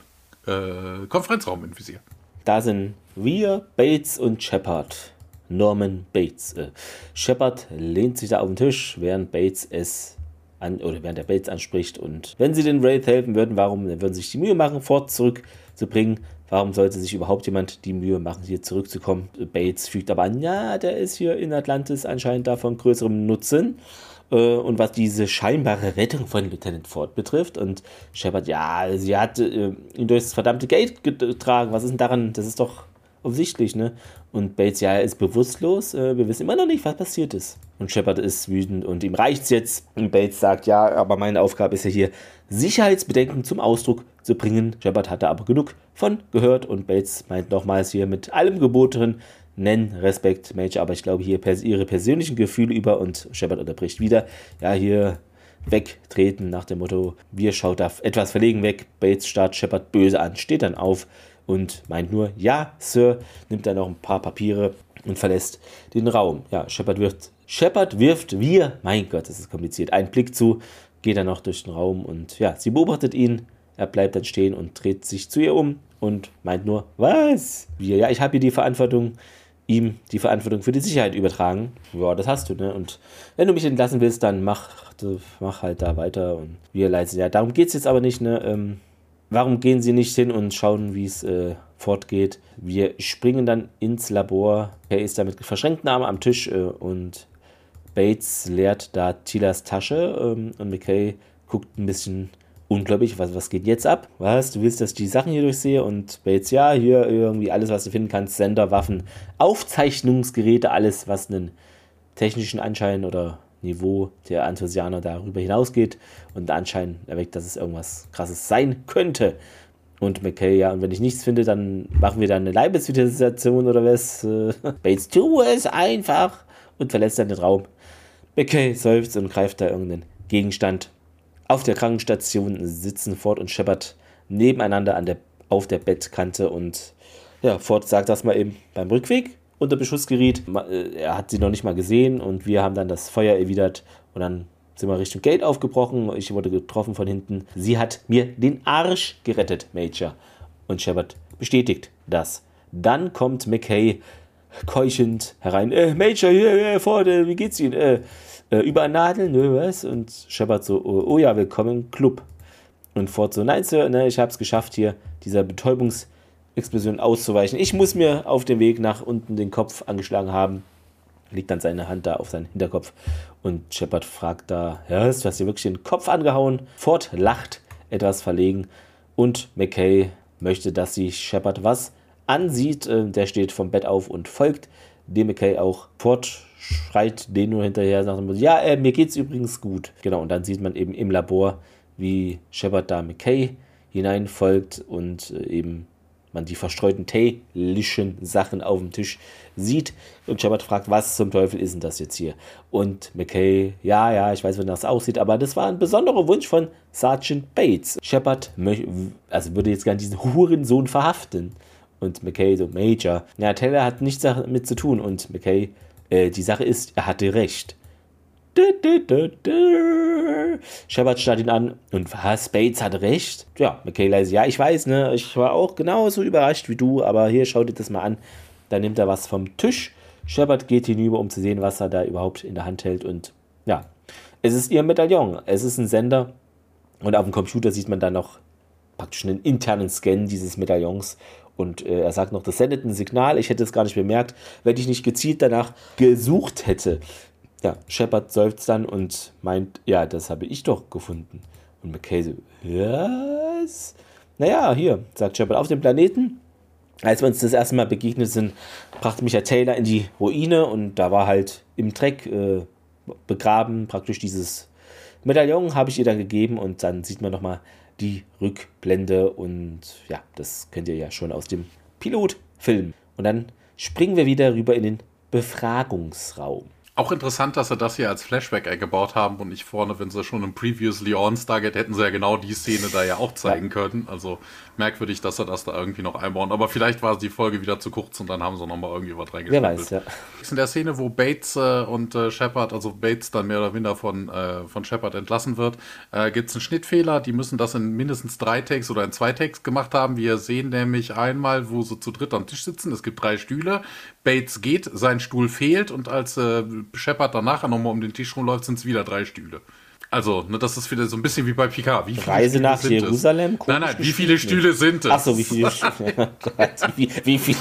äh, Konferenzraum in Visier. Da sind wir, Bates und Shepard. Norman Bates. Äh, Shepard lehnt sich da auf den Tisch, während Bates es an, oder während der Bates anspricht. Und wenn sie den Wraith helfen würden, warum dann würden sie sich die Mühe machen, Ford zurückzubringen? Warum sollte sich überhaupt jemand die Mühe machen, hier zurückzukommen? Bates fügt aber an, ja, der ist hier in Atlantis anscheinend da von größerem Nutzen. Und was diese scheinbare Rettung von Lieutenant Ford betrifft. Und Shepard, ja, sie hat äh, ihn durchs verdammte Gate getragen. Was ist denn daran? Das ist doch offensichtlich, ne? Und Bates, ja, er ist bewusstlos, äh, wir wissen immer noch nicht, was passiert ist. Und Shepard ist wütend und ihm reicht's jetzt. Und Bates sagt, ja, aber meine Aufgabe ist ja hier, Sicherheitsbedenken zum Ausdruck zu bringen. Shepard hatte aber genug von gehört und Bates meint nochmals hier mit allem Gebotenen, nenn Respekt, Major, aber ich glaube hier pers- ihre persönlichen Gefühle über und Shepard unterbricht wieder, ja, hier wegtreten nach dem Motto, wir schaut da etwas verlegen weg, Bates starrt Shepard böse an, steht dann auf und meint nur, ja, Sir, nimmt dann noch ein paar Papiere und verlässt den Raum. Ja, Shepard wirft, Shepard wirft wir, mein Gott, das ist kompliziert, einen Blick zu, geht dann noch durch den Raum und ja, sie beobachtet ihn, er bleibt dann stehen und dreht sich zu ihr um und meint nur, was? Wir, ja, ich habe hier die Verantwortung, ihm die Verantwortung für die Sicherheit übertragen. Ja, das hast du, ne? Und wenn du mich entlassen willst, dann mach, mach halt da weiter und wir leiten. Ja, darum geht es jetzt aber nicht, ne? Ähm, warum gehen sie nicht hin und schauen, wie es äh, fortgeht? Wir springen dann ins Labor. Er ist da mit verschränkten Armen am Tisch äh, und Bates leert da Tilas Tasche ähm, und McKay guckt ein bisschen unglaublich, was, was geht jetzt ab? Was, du willst, dass ich die Sachen hier durchsehe? Und Bates, ja, hier irgendwie alles, was du finden kannst, Sender, Waffen, Aufzeichnungsgeräte, alles, was einen technischen Anschein oder Niveau der Anthosianer darüber hinausgeht und Anschein erweckt, dass es irgendwas Krasses sein könnte. Und McKay, ja, und wenn ich nichts finde, dann machen wir dann eine Leibesvisitation oder was? Bates, tu es einfach und verlässt dann den Raum. McKay seufzt und greift da irgendeinen Gegenstand. Auf der Krankenstation sitzen Ford und Shepard nebeneinander an der, auf der Bettkante und ja, Ford sagt das mal eben beim Rückweg unter Beschuss geriet. Er hat sie noch nicht mal gesehen und wir haben dann das Feuer erwidert und dann sind wir Richtung Gate aufgebrochen. Ich wurde getroffen von hinten. Sie hat mir den Arsch gerettet, Major. Und Shepard bestätigt das. Dann kommt McKay keuchend herein. Äh, Major, hier, hier, Ford, äh, wie geht's Ihnen? Äh, Äh, über Nadeln, ne, was? Und Shepard so, oh, oh ja, willkommen im Club. Und Ford so, nein, Sir, ne, ich habe es geschafft, hier dieser Betäubungsexplosion auszuweichen. Ich muss mir auf dem Weg nach unten den Kopf angeschlagen haben. Legt dann seine Hand da auf seinen Hinterkopf. Und Shepard fragt da, ja, du hast dir wirklich den Kopf angehauen? Ford lacht, etwas verlegen. Und McKay möchte, dass sich Shepard was ansieht. Äh, der steht vom Bett auf und folgt dem McKay auch. Ford schreit den nur hinterher, sagt, ja, äh, mir geht's übrigens gut. Genau, und dann sieht man eben im Labor, wie Shepard da McKay hineinfolgt und äh, eben man die verstreuten teilischen Sachen auf dem Tisch sieht. Und Shepard fragt, was zum Teufel ist denn das jetzt hier? Und McKay, ja, ja, ich weiß, wie das aussieht, aber das war ein besonderer Wunsch von Sergeant Bates. Shepard also würde jetzt gerne diesen Hurensohn verhaften. Und McKay so, Major. Ja, Taylor hat nichts damit zu tun. Und McKay, äh, die Sache ist, er hatte recht. Du, du, du, du. Shepard starrt ihn an. Und was, Bates hat recht? Ja, McKay leise, ja, ich weiß, ne, ich war auch genauso überrascht wie du, aber hier, schau dir das mal an. Dann nimmt er was vom Tisch. Shepard geht hinüber, um zu sehen, was er da überhaupt in der Hand hält. Und ja, es ist ihr Medaillon. Es ist ein Sender. Und auf dem Computer sieht man dann noch praktisch einen internen Scan dieses Medaillons. Und äh, er sagt noch, das sendet ein Signal. Ich hätte es gar nicht bemerkt, wenn ich nicht gezielt danach gesucht hätte. Ja, Shepard seufzt dann und meint, ja, das habe ich doch gefunden. Und McKay so, was? Naja, hier, sagt Shepard, auf dem Planeten, als wir uns das erste Mal begegnet sind, brachte mich ja Taylor in die Ruine und da war halt im Dreck äh, begraben, praktisch dieses Medaillon habe ich ihr dann gegeben und dann sieht man nochmal die Rückblende und ja, das kennt ihr ja schon aus dem Pilotfilm. Und dann springen wir wieder rüber in den Befragungsraum. Auch interessant, dass sie das hier als Flashback eingebaut haben und nicht vorne, wenn sie schon im Previously on Stargate hätten sie ja genau die Szene da ja auch zeigen ja. können. Also merkwürdig, dass sie das da irgendwie noch einbauen. Aber vielleicht war die Folge wieder zu kurz und dann haben sie nochmal irgendwie was reingeschrieben. Wer weiß, ja. In der Szene, wo Bates äh, und äh, Shepard, also Bates dann mehr oder minder von, äh, von Shepard entlassen wird, äh, gibt es einen Schnittfehler. Die müssen das in mindestens drei Takes oder in zwei Takes gemacht haben. Wir sehen nämlich einmal, wo sie zu dritt am Tisch sitzen. Es gibt drei Stühle. Bates geht, sein Stuhl fehlt und als äh, Shepard danach nochmal um den Tisch rumläuft, sind es wieder drei Stühle. Also, ne, das ist wieder so ein bisschen wie bei Picard. Wie viele Reise Stühle nach sind Jerusalem? Es? Nein, nein, wie viele Stühle sind es? Achso, wie viele Stühle? wie, wie viele?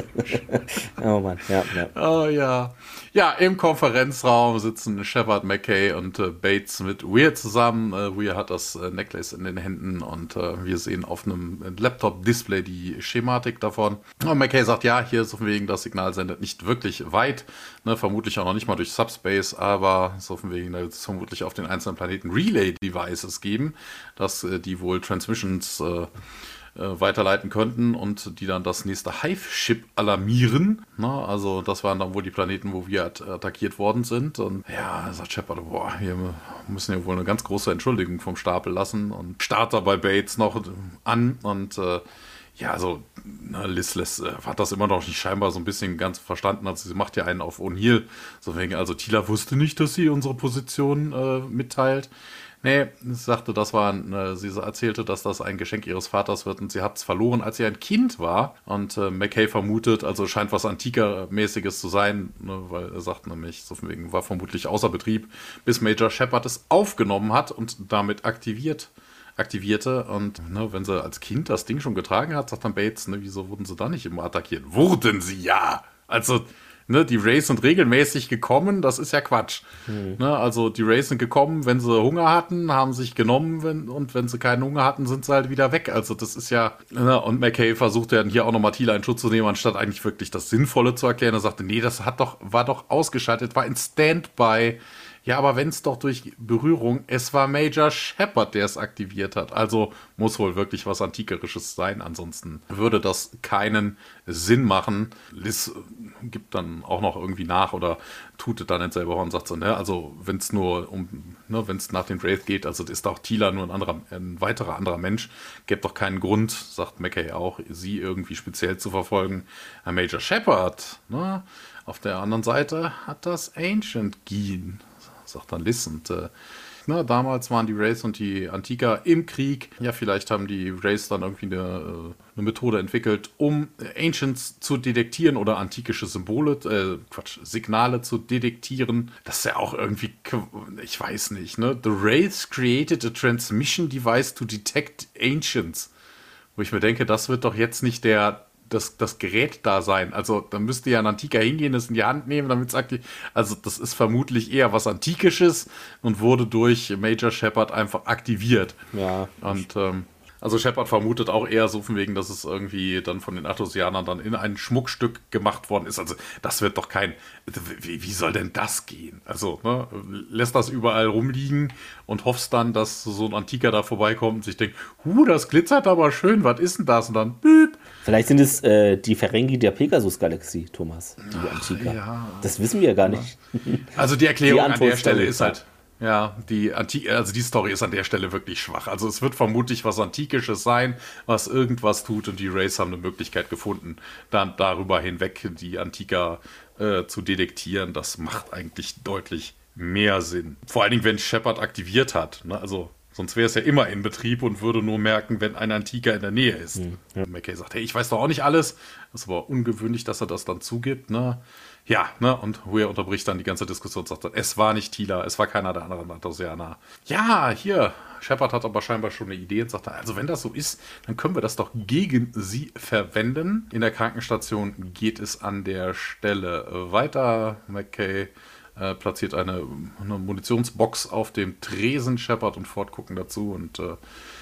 Oh Mann, ja, ja. Oh ja. Ja, im Konferenzraum sitzen Shepard, McKay und äh, Bates mit Weir zusammen. Äh, Weir hat das äh, Necklace in den Händen und äh, wir sehen auf einem Laptop-Display die Schematik davon. Und McKay sagt, ja, hier ist von wegen das Signal sendet nicht wirklich weit, ne, vermutlich auch noch nicht mal durch Subspace, aber so von wegen, da wird es vermutlich auf den einzelnen Planeten Relay-Devices geben, dass äh, die wohl Transmissions äh, weiterleiten könnten und die dann das nächste Hive-Ship alarmieren. Na, also das waren dann wohl die Planeten, wo wir at- attackiert worden sind. Und ja, sagt Shepard, boah, wir müssen ja wohl eine ganz große Entschuldigung vom Stapel lassen und starrt da bei Bates noch an und äh, ja, also na, Liz, Liz äh, hat das immer noch nicht scheinbar so ein bisschen ganz verstanden. Also sie macht ja einen auf O'Neill. So wegen, also Tila wusste nicht, dass sie unsere Position äh, mitteilt. Nee, sie sagte, das war, ein, sie erzählte, dass das ein Geschenk ihres Vaters wird und sie hat es verloren, als sie ein Kind war. Und äh, McKay vermutet, also scheint was Antiker-mäßiges zu sein, ne, weil er sagt nämlich, so von wegen war vermutlich außer Betrieb, bis Major Shepard es aufgenommen hat und damit aktiviert aktivierte. Und ne, wenn sie als Kind das Ding schon getragen hat, sagt dann Bates, ne, wieso wurden sie da nicht immer attackiert? Wurden sie ja! Also... Ne, die Rays sind regelmäßig gekommen, das ist ja Quatsch. Hm. Ne, also die Rays sind gekommen, wenn sie Hunger hatten, haben sich genommen wenn, und wenn sie keinen Hunger hatten, sind sie halt wieder weg. Also das ist ja, ne, und McKay versuchte ja hier auch nochmal Tila in Schutz zu nehmen, anstatt eigentlich wirklich das Sinnvolle zu erklären. Er sagte, nee, das hat doch, war doch ausgeschaltet, war in Standby. Ja, aber wenn es doch durch Berührung, es war Major Shepard, der es aktiviert hat. Also muss wohl wirklich was Antikerisches sein. Ansonsten würde das keinen Sinn machen. Liz gibt dann auch noch irgendwie nach oder tutet dann ins selbe Horn und sagt so, ne, also wenn es nur um, ne, wenn es nach den Wraith geht, also ist auch Tila nur ein anderer, ein weiterer anderer Mensch, gibt doch keinen Grund, sagt McKay auch, sie irgendwie speziell zu verfolgen. Herr Major Shepard, ne, auf der anderen Seite hat das Ancient Gene, sagt dann Liz. Und äh, na, damals waren die Wraiths und die Antiker im Krieg. Ja, vielleicht haben die Wraiths dann irgendwie eine, eine Methode entwickelt, um Ancients zu detektieren oder antikische Symbole, äh, Quatsch, Signale zu detektieren. Das ist ja auch irgendwie, ich weiß nicht, ne? The Wraiths created a transmission device to detect Ancients. Wo ich mir denke, das wird doch jetzt nicht der Das, das Gerät da sein. Also da müsste ja ein Antiker hingehen, es in die Hand nehmen, damit es aktiv... Also das ist vermutlich eher was Antikisches und wurde durch Major Shepard einfach aktiviert. Ja. Und ähm, also Shepard vermutet auch eher so von wegen, dass es irgendwie dann von den Artosianern dann in ein Schmuckstück gemacht worden ist. Also das wird doch kein... Wie, wie soll denn das gehen? Also ne, lässt das überall rumliegen und hoffst dann, dass so ein Antiker da vorbeikommt und sich denkt, huh, das glitzert aber schön, was ist denn das? Und dann büt. Vielleicht sind es äh, die Ferengi der Pegasus-Galaxie, Thomas, die Ach, Antiker. Ja. Das wissen wir ja gar nicht. Also die Erklärung Die an der Stelle Antwortstory, ist halt, ja, die Anti also die Story ist an der Stelle wirklich schwach. Also es wird vermutlich was Antikisches sein, was irgendwas tut und die Rays haben eine Möglichkeit gefunden, dann darüber hinweg die Antiker äh, zu detektieren. Das macht eigentlich deutlich mehr Sinn. Vor allen Dingen, wenn Shepard aktiviert hat, ne? Also sonst wäre es ja immer in Betrieb und würde nur merken, wenn ein Antiker in der Nähe ist. Mhm, ja. McKay sagt, hey, ich weiß doch auch nicht alles. Das ist aber ungewöhnlich, dass er das dann zugibt. Ne? Ja, ne? Und Weir unterbricht dann die ganze Diskussion und sagt dann, es war nicht Tila, es war keiner der anderen Artosianer. Ja, hier, Shepard hat aber scheinbar schon eine Idee und sagt dann, also wenn das so ist, dann können wir das doch gegen sie verwenden. In der Krankenstation geht es an der Stelle weiter. McKay Äh, platziert eine, eine Munitionsbox auf dem Tresen. Shepard und Ford gucken dazu und äh,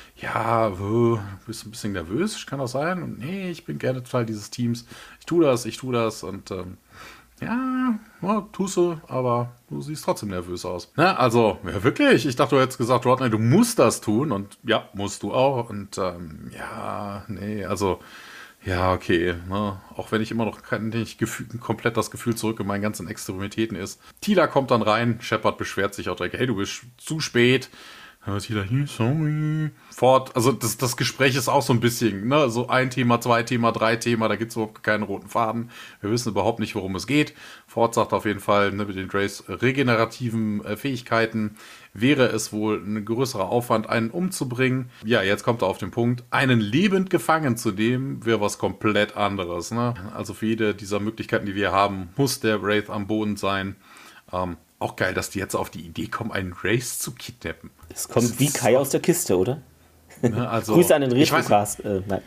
ja, du bist ein bisschen nervös, kann das sein? Und nee, ich bin gerne Teil dieses Teams. Ich tue das, ich tue das und ähm, ja, ja, tust du, aber du siehst trotzdem nervös aus. Na, also, ja, wirklich, ich dachte, du hättest gesagt, Rodney, du musst das tun und ja, musst du auch und ähm, ja, nee, also ja, okay. Ne? Auch wenn ich immer noch kein, nicht gefühl, komplett das Gefühl zurück in meinen ganzen Extremitäten ist. Tila kommt dann rein. Shepard beschwert sich auch direkt. Hey, du bist zu spät. Ja, Tila, sorry. Fort. Also das, das Gespräch ist auch so ein bisschen, ne? So ein Thema, zwei Thema, drei Thema. Da gibt es überhaupt keinen roten Faden. Wir wissen überhaupt nicht, worum es geht. Ford sagt auf jeden Fall, ne, mit den Drays regenerativen äh, Fähigkeiten wäre es wohl ein größerer Aufwand, einen umzubringen. Ja, jetzt kommt er auf den Punkt, einen lebend gefangen zu nehmen, wäre was komplett anderes. Ne? Also für jede dieser Möglichkeiten, die wir haben, muss der Wraith am Boden sein. Ähm, Auch geil, dass die jetzt auf die Idee kommen, einen Wraith zu kidnappen. Es kommt das wie Kai aus der Kiste, oder? Ne, also, Grüße an den ich weiß, Retrocast. Äh, nein.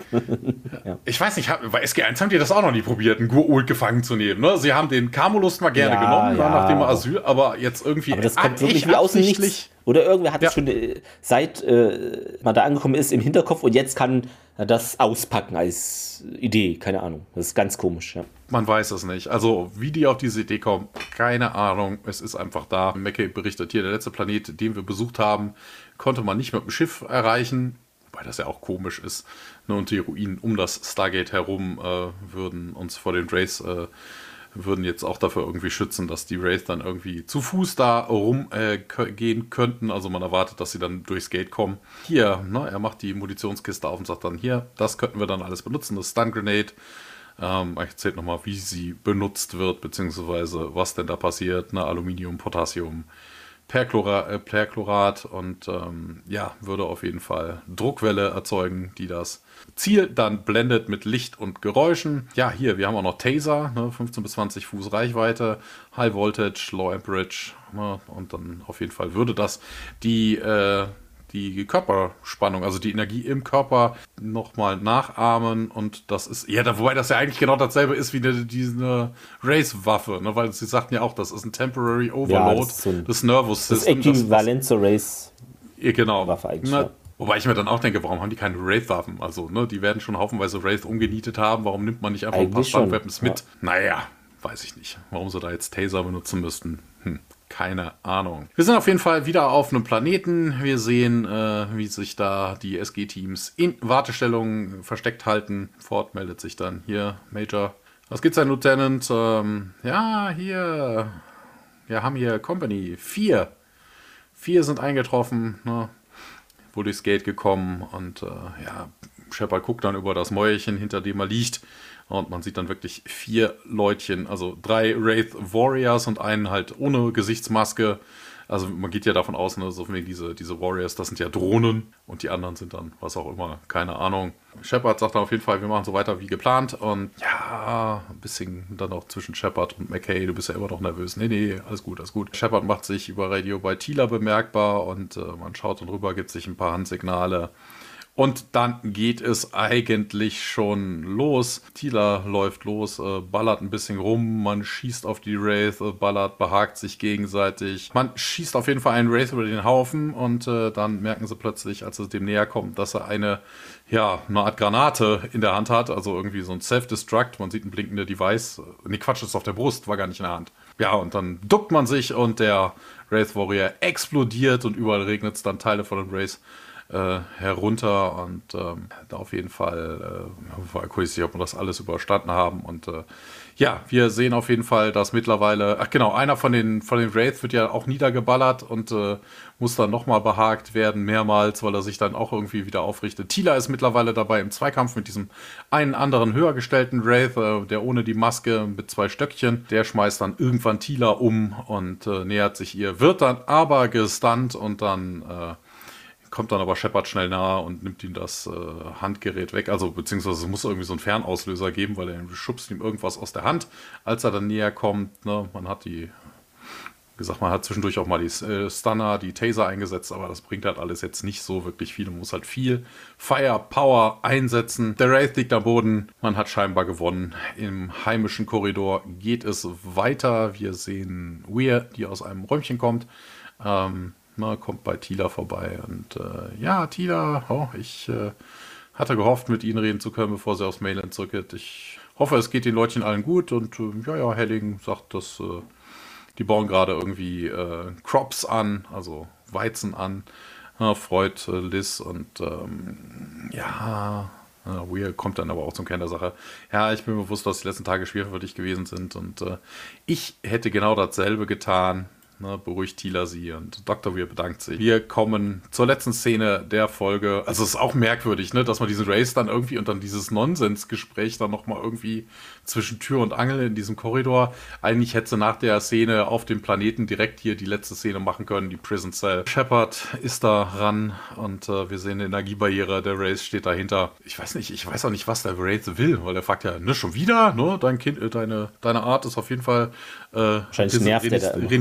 ja. ich weiß nicht, bei S G eins haben die das auch noch nie probiert, einen Gurult gefangen zu nehmen. Ne? Sie haben den Camulus mal gerne ja, genommen, ja. nachdem er Asyl, aber jetzt irgendwie. Aber das kommt wirklich wie aus dem Nichts. Oder irgendwer hat es ja. schon, äh, seit äh, man da angekommen ist, im Hinterkopf und jetzt kann er das auspacken als Idee. Keine Ahnung. Das ist ganz komisch. Ja. Man weiß es nicht. Also, wie die auf diese Idee kommen, keine Ahnung. Es ist einfach da. McKay berichtet hier, der letzte Planet, den wir besucht haben, konnte man nicht mit dem Schiff erreichen. Wobei das ja auch komisch ist. Ne? Und die Ruinen um das Stargate herum äh, würden uns vor den Wraiths äh, würden jetzt auch dafür irgendwie schützen, dass die Wraith dann irgendwie zu Fuß da rumgehen äh, könnten. Also man erwartet, dass sie dann durchs Gate kommen. Hier, ne, er macht die Munitionskiste auf und sagt dann, hier, das könnten wir dann alles benutzen, das Stun Grenade. Ähm, ich erzähle nochmal, wie sie benutzt wird, beziehungsweise was denn da passiert. Ne, Aluminium, Potassium, Perchlorat, äh, Perchlorat und ähm, ja, würde auf jeden Fall Druckwelle erzeugen, die das Ziel dann blendet mit Licht und Geräuschen. Ja, hier, wir haben auch noch Taser, ne, fünfzehn bis zwanzig Fuß Reichweite, High Voltage, Low Amperage, ne, und dann auf jeden Fall würde das die, äh, die Körperspannung, also die Energie im Körper nochmal nachahmen und das ist, ja, da, wobei das ja eigentlich genau dasselbe ist wie eine, diese Race-Waffe, ne, weil sie sagten ja auch, das ist ein Temporary Overload ja, das ist so ein, des Nervous System. Das ist äquivalent zur Race-Waffe ja, genau. eigentlich, Na, ja. Wobei ich mir dann auch denke, warum haben die keine Wraith-Waffen? Also, ne, die werden schon haufenweise Wraith umgenietet haben. Warum nimmt man nicht einfach eigentlich ein paar Stun-Weapons mit? Ja. Naja, weiß ich nicht. Warum sie da jetzt Taser benutzen müssten? Hm, keine Ahnung. Wir sind auf jeden Fall wieder auf einem Planeten. Wir sehen, äh, wie sich da die S G-Teams in Wartestellungen versteckt halten. Ford meldet sich dann. Hier, Major. Was gibt's denn, Lieutenant? Ähm, ja, hier. Wir haben hier Company. Vier. Vier sind eingetroffen, ne? Wohl durchs Gate gekommen und äh, ja, Shepard guckt dann über das Mäuerchen, hinter dem er liegt und man sieht dann wirklich vier Leutchen, also drei Wraith Warriors und einen halt ohne Gesichtsmaske. Also man geht ja davon aus, ne, so wie diese, diese Warriors, das sind ja Drohnen und die anderen sind dann, was auch immer, keine Ahnung. Shepard sagt dann auf jeden Fall, wir machen so weiter wie geplant und ja, ein bisschen dann auch zwischen Shepard und McKay, du bist ja immer noch nervös. Nee, nee, alles gut, alles gut. Shepard macht sich über Radio bei Tila bemerkbar und äh, man schaut dann rüber, gibt sich ein paar Handsignale. Und dann geht es eigentlich schon los. Tila läuft los, äh, ballert ein bisschen rum, man schießt auf die Wraith, äh, ballert, behagt sich gegenseitig. Man schießt auf jeden Fall einen Wraith über den Haufen und äh, dann merken sie plötzlich, als es dem näher kommt, dass er eine, ja, eine Art Granate in der Hand hat, also irgendwie so ein Self-Destruct. Man sieht ein blinkendes Device. Nee, Quatsch, das ist auf der Brust, war gar nicht in der Hand. Ja, und dann duckt man sich und der Wraith Warrior explodiert und überall regnet es dann Teile von den Wraiths Äh, herunter und ähm, da auf jeden Fall äh, war kurz, ob wir das alles überstanden haben und äh, ja, wir sehen auf jeden Fall, dass mittlerweile, ach genau, einer von den von den Wraiths wird ja auch niedergeballert und äh, muss dann nochmal behagt werden, mehrmals, weil er sich dann auch irgendwie wieder aufrichtet. Tila ist mittlerweile dabei im Zweikampf mit diesem einen anderen höher gestellten Wraith, äh, der ohne die Maske mit zwei Stöckchen, der schmeißt dann irgendwann Tila um und äh, nähert sich ihr, wird dann aber gestunt und dann äh, kommt dann aber Shepard schnell nahe und nimmt ihm das äh, Handgerät weg. Also beziehungsweise es muss irgendwie so einen Fernauslöser geben, weil er schubst ihm irgendwas aus der Hand, als er dann näher kommt. Ne? Man hat die, wie gesagt, man hat zwischendurch auch mal die äh, Stunner, die Taser eingesetzt, aber das bringt halt alles jetzt nicht so wirklich viel. Man muss halt viel Firepower einsetzen. Der Wraith liegt am Boden. Man hat scheinbar gewonnen. Im heimischen Korridor geht es weiter. Wir sehen Weir, die aus einem Räumchen kommt. Ähm, Na, kommt bei Tila vorbei und äh, ja, Tila, oh, ich äh, hatte gehofft, mit Ihnen reden zu können, bevor sie aufs Mainland zurückgeht. Ich hoffe, es geht den Leutchen allen gut und äh, ja, ja, Helling sagt, dass äh, die bauen gerade irgendwie äh, Crops an, also Weizen an, ja, freut äh, Liz und ähm, ja, ja, Weir kommt dann aber auch zum Kern der Sache. Ja, ich bin mir bewusst, dass die letzten Tage schwierig für dich gewesen sind und äh, ich hätte genau dasselbe getan. Ne, beruhigt Tila sie und Doktor Weir bedankt sich. Wir kommen zur letzten Szene der Folge. Also es ist auch merkwürdig, ne, dass man diesen Race dann irgendwie und dann dieses Nonsensgespräch dann nochmal irgendwie zwischen Tür und Angel in diesem Korridor. Eigentlich hätte sie nach der Szene auf dem Planeten direkt hier die letzte Szene machen können, die Prison Cell. Shepard ist da ran und äh, wir sehen eine Energiebarriere, der Race steht dahinter. Ich weiß nicht, ich weiß auch nicht, was der Race will, weil er fragt ja, ne, schon wieder, ne, dein Kind, äh, deine, deine Art ist auf jeden Fall äh, wahrscheinlich nervt der da immer. renitent.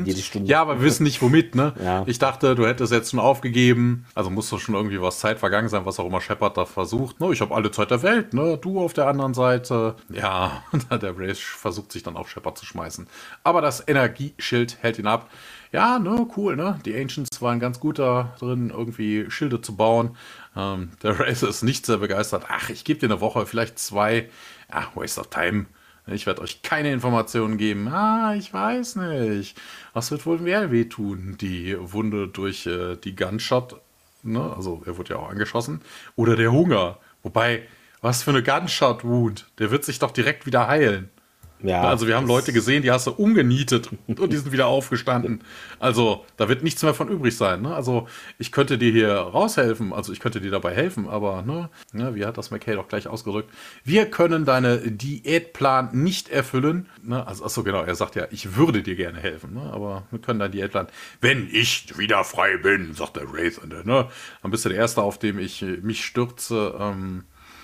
jede Stunde. Ja, aber wir wissen nicht womit, ne? Ja. Ich dachte, du hättest jetzt schon aufgegeben. Also muss doch schon irgendwie was Zeit vergangen sein, was auch immer Shepard da versucht. Ne, ich habe alle Zeit der Welt, ne? Du auf der anderen Seite. Ja, der Reyes versucht sich dann auf Shepard zu schmeißen. Aber das Energieschild hält ihn ab. Ja, ne, cool, ne? Die Ancients waren ganz gut da drin, irgendwie Schilde zu bauen. Ähm, der Reyes ist nicht sehr begeistert. Ach, ich gebe dir eine Woche, vielleicht zwei. Ach, waste of time. Ich werde euch keine Informationen geben. Ah, ich weiß nicht. Was wird wohl mehr wehtun? Die Wunde durch äh, die Gunshot, ne? Also er wurde ja auch angeschossen. Oder der Hunger. Wobei, was für eine Gunshot-Wound. Der wird sich doch direkt wieder heilen. Ja, also wir haben Leute gesehen, die hast du umgenietet und die sind wieder aufgestanden. Also da wird nichts mehr von übrig sein. Ne? Also ich könnte dir hier raushelfen, also ich könnte dir dabei helfen, aber ne, ne, wie hat das McKay doch gleich ausgedrückt? Wir können deine Diätplan nicht erfüllen. Ne? Also achso, genau, er sagt ja, ich würde dir gerne helfen, ne? Aber wir können deinen Diätplan, wenn ich wieder frei bin, sagt der Wraith. Ne? Dann bist du der Erste, auf dem ich mich stürze. Ähm,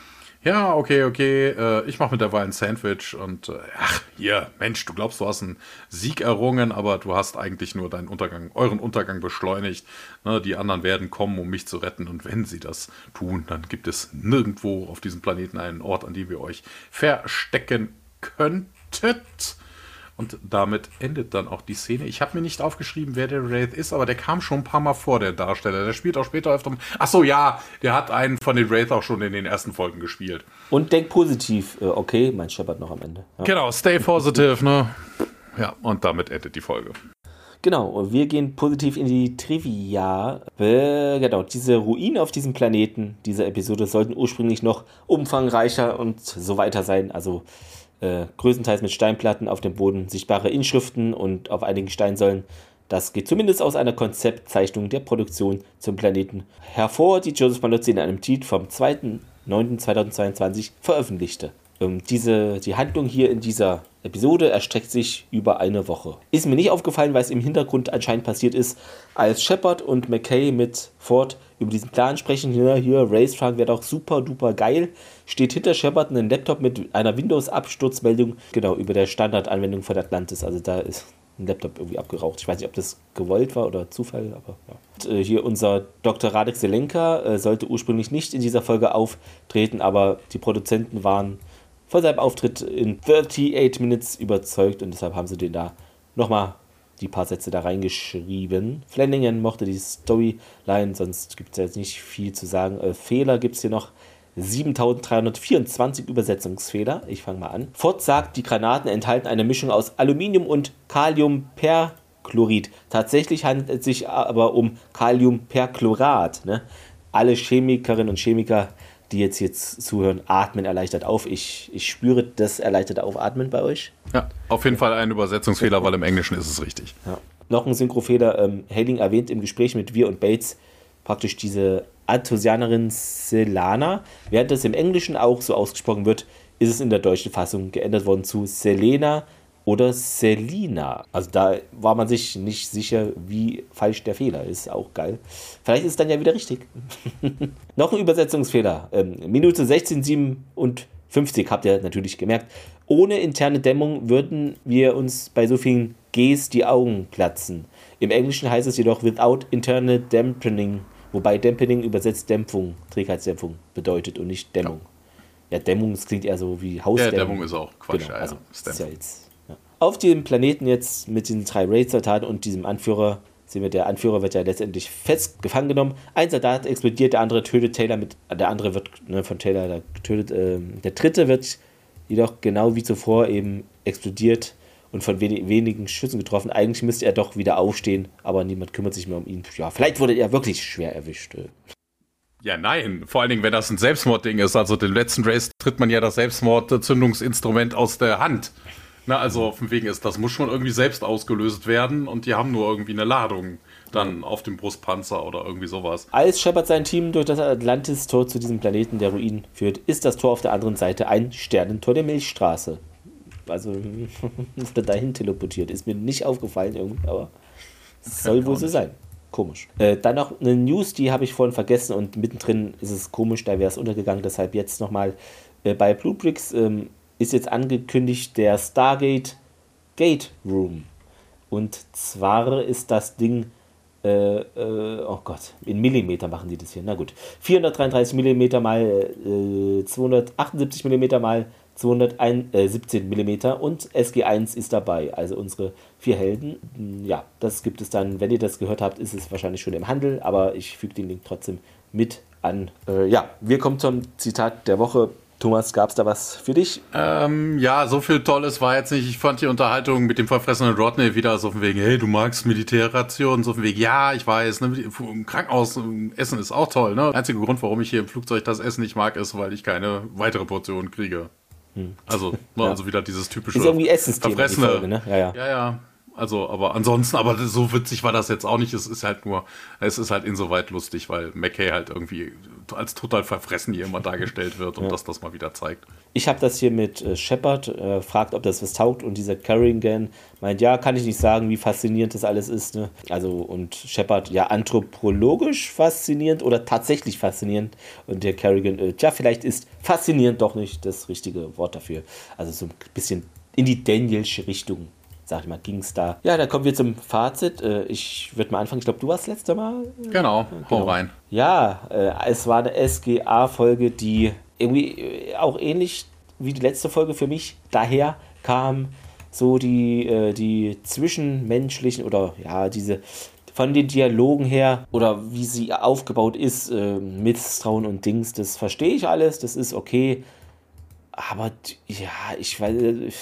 Ja, okay, okay, äh, ich mache mit derweil ein Sandwich und äh, ach, hier, Mensch, du glaubst, du hast einen Sieg errungen, aber du hast eigentlich nur deinen Untergang, euren Untergang beschleunigt. Ne, die anderen werden kommen, um mich zu retten und wenn sie das tun, dann gibt es nirgendwo auf diesem Planeten einen Ort, an dem ihr euch verstecken könntet. Und damit endet dann auch die Szene. Ich habe mir nicht aufgeschrieben, wer der Wraith ist, aber der kam schon ein paar Mal vor, der Darsteller. Der spielt auch später öfter. Ach so, ja, der hat einen von den Wraith auch schon in den ersten Folgen gespielt. Und denk positiv. Okay, mein Shepard noch am Ende. Ja. Genau, stay positive, ne? Ja, und damit endet die Folge. Genau, wir gehen positiv in die Trivia. Äh, genau, diese Ruinen auf diesem Planeten, diese Episode, sollten ursprünglich noch umfangreicher und so weiter sein. Also Äh, größtenteils mit Steinplatten auf dem Boden, sichtbare Inschriften und auf einigen Steinsäulen. Das geht zumindest aus einer Konzeptzeichnung der Produktion zum Planeten hervor, die Joseph Malozzi in einem Tweet vom zweiten neunten zweitausendzweiundzwanzig veröffentlichte. Ähm, diese, die Handlung hier in dieser Episode erstreckt sich über eine Woche. Ist mir nicht aufgefallen, weil es im Hintergrund anscheinend passiert ist, als Shepard und McKay mit Ford über diesen Plan sprechen. Hier, hier Reyes fragen wäre doch super duper geil. Steht hinter Shepard ein Laptop mit einer Windows-Absturzmeldung, genau, über der Standardanwendung von Atlantis. Also da ist ein Laptop irgendwie abgeraucht. Ich weiß nicht, ob das gewollt war oder Zufall, aber ja. Und, äh, hier unser Doktor Radek Zelenka äh, sollte ursprünglich nicht in dieser Folge auftreten, aber die Produzenten waren von seinem Auftritt in achtundvierzig Minutes überzeugt und deshalb haben sie den da nochmal die paar Sätze da reingeschrieben. Flanagan mochte die Storyline, sonst gibt es ja jetzt nicht viel zu sagen. Äh, Fehler gibt es hier noch siebentausenddreihundertvierundzwanzig Übersetzungsfehler. Ich fange mal an. Ford sagt, die Granaten enthalten eine Mischung aus Aluminium und Kaliumperchlorid. Tatsächlich handelt es sich aber um Kaliumperchlorat. Ne? Alle Chemikerinnen und Chemiker, die jetzt, jetzt zuhören, atmen erleichtert auf. Ich, ich spüre das erleichterte Aufatmen bei euch. Ja, auf jeden Fall ein Übersetzungsfehler, weil im Englischen ist es richtig. Ja. Noch ein Synchrofehler. Ähm, Haling erwähnt im Gespräch mit Wir und Bates praktisch diese Artosianerin Selana. Während das im Englischen auch so ausgesprochen wird, ist es in der deutschen Fassung geändert worden zu Selena oder Selina. Also da war man sich nicht sicher, wie falsch der Fehler ist. Auch geil. Vielleicht ist es dann ja wieder richtig. Noch ein Übersetzungsfehler. Ähm, Minute sechzehn siebenundfünfzig habt ihr natürlich gemerkt. Ohne interne Dämmung würden wir uns bei so vielen Gs die Augen platzen. Im Englischen heißt es jedoch without internal dampening, wobei Dampening übersetzt Dämpfung, Trägheitsdämpfung bedeutet und nicht Dämmung. Ja, ja, Dämmung, das klingt eher so wie Hausdämmung. Ja, Dämmung ist auch Quatsch. Genau, ja, also ja, ist ja jetzt, ja. Auf dem Planeten jetzt mit den drei Raid-Soldaten und diesem Anführer, sehen wir, der Anführer wird ja letztendlich fest gefangen genommen. Ein Soldat explodiert, der andere tötet Taylor mit, der andere wird ne, von Taylor da getötet. Ähm, der dritte wird jedoch genau wie zuvor eben explodiert und von wenig, wenigen Schüssen getroffen. Eigentlich müsste er doch wieder aufstehen, aber niemand kümmert sich mehr um ihn. Ja, vielleicht wurde er wirklich schwer erwischt. Ja, nein. Vor allen Dingen, wenn das ein Selbstmordding ist. Also den letzten Race tritt man ja das Selbstmordzündungsinstrument aus der Hand. Na, also von wegen ist, das muss schon irgendwie selbst ausgelöst werden und die haben nur irgendwie eine Ladung dann auf dem Brustpanzer oder irgendwie sowas. Als Shepard sein Team durch das Atlantis-Tor zu diesem Planeten der Ruinen führt, ist das Tor auf der anderen Seite ein Sternentor der Milchstraße. Also wurde dahin teleportiert. Ist mir nicht aufgefallen irgendwie, aber es soll wohl so sein. Komisch. Äh, dann noch eine News, die habe ich vorhin vergessen und mittendrin ist es komisch, da wäre es untergegangen. Deshalb jetzt nochmal äh, bei Bluebricks ähm, ist jetzt angekündigt der Stargate Gate Room. Und zwar ist das Ding, äh, äh, oh Gott, in Millimeter machen die das hier. Na gut, vierhundertdreiunddreißig Millimeter mal äh, zweihundertachtundsiebzig Millimeter mal zweihundertsiebzehn Millimeter und S G eins ist dabei. Also unsere vier Helden. Ja, das gibt es dann, wenn ihr das gehört habt, ist es wahrscheinlich schon im Handel, aber ich füge den Link trotzdem mit an. Äh, ja, wir kommen zum Zitat der Woche. Thomas, gab es da was für dich? Ähm, ja, so viel Tolles war jetzt nicht. Ich fand die Unterhaltung mit dem verfressenen Rodney wieder so von wegen, hey, du magst Militärrationen, so von wegen, ja, ich weiß, ne, im Krankenhaus Essen ist auch toll, ne? Der einzige Grund, warum ich hier im Flugzeug das Essen nicht mag, ist, weil ich keine weitere Portion kriege. Hm. Also, ne, ja. also wieder dieses typische ist irgendwie Essensthema, verfressene, die Folge, ne? Ja, ja. ja, ja. Also, aber ansonsten, aber so witzig war das jetzt auch nicht. Es ist halt nur, es ist halt insoweit lustig, weil McKay halt irgendwie als total verfressen hier immer dargestellt wird und ja. dass das mal wieder zeigt. Ich habe das hier mit äh, Shepard, äh, fragt, ob das was taugt und dieser Carrigan meint, ja, kann ich nicht sagen, wie faszinierend das alles ist. Ne? Also, und Shepard, ja, anthropologisch faszinierend oder tatsächlich faszinierend und der Carrigan, äh, tja, vielleicht ist faszinierend doch nicht das richtige Wort dafür. Also so ein bisschen in die Danielsche Richtung. Sag ich mal, ging es da. Ja, dann kommen wir zum Fazit. Ich würde mal anfangen. Ich glaube, du warst das letzte Mal. Genau, hau genau. rein. Ja, es war eine S G A-Folge, die irgendwie auch ähnlich wie die letzte Folge für mich daher kam. So die, die zwischenmenschlichen oder ja, diese von den Dialogen her oder wie sie aufgebaut ist, Misstrauen und Dings, das verstehe ich alles. Das ist okay. Aber ja, ich weiß,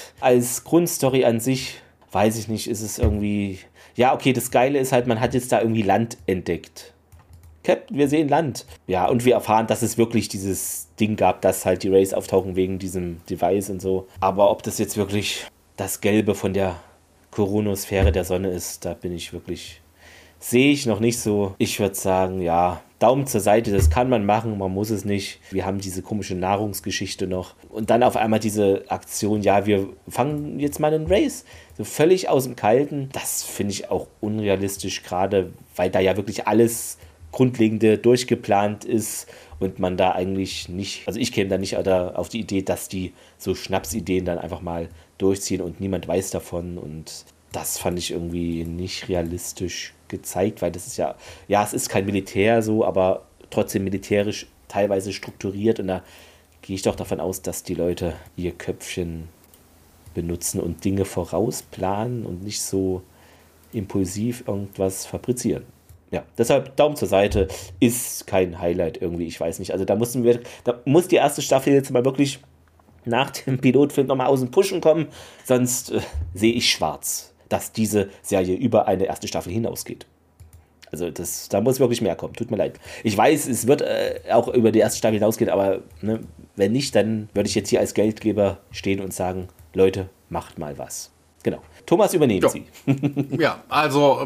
als Grundstory an sich, weiß ich nicht, ist es irgendwie, ja, okay, das Geile ist halt, man hat jetzt da irgendwie Land entdeckt. Captain, wir sehen Land. Ja, und wir erfahren, dass es wirklich dieses Ding gab, dass halt die Rays auftauchen wegen diesem Device und so. Aber ob das jetzt wirklich das Gelbe von der Koronosphäre der Sonne ist, da bin ich wirklich, sehe ich noch nicht so. Ich würde sagen, ja, Daumen zur Seite, das kann man machen, man muss es nicht. Wir haben diese komische Nahrungsgeschichte noch. Und dann auf einmal diese Aktion, ja, wir fangen jetzt mal einen Race. So völlig aus dem Kalten. Das finde ich auch unrealistisch, gerade weil da ja wirklich alles Grundlegende durchgeplant ist und man da eigentlich nicht, also ich käme da nicht auf die Idee, dass die so Schnapsideen dann einfach mal durchziehen und niemand weiß davon und das fand ich irgendwie nicht realistisch gezeigt, weil das ist ja, ja, es ist kein Militär so, aber trotzdem militärisch teilweise strukturiert und da gehe ich doch davon aus, dass die Leute ihr Köpfchen benutzen und Dinge vorausplanen und nicht so impulsiv irgendwas fabrizieren. Ja, deshalb Daumen zur Seite, ist kein Highlight irgendwie, ich weiß nicht. Also da mussten wir, da muss die erste Staffel jetzt mal wirklich nach dem Pilotfilm nochmal aus dem Pushen kommen, sonst äh, sehe ich schwarz, dass diese Serie über eine erste Staffel hinausgeht. Also das, da muss wirklich mehr kommen, tut mir leid. Ich weiß, es wird äh, auch über die erste Staffel hinausgehen, aber ne, wenn nicht, dann würde ich jetzt hier als Geldgeber stehen und sagen, Leute, macht mal was. Genau. Thomas, übernehmen jo. Sie. Ja, also,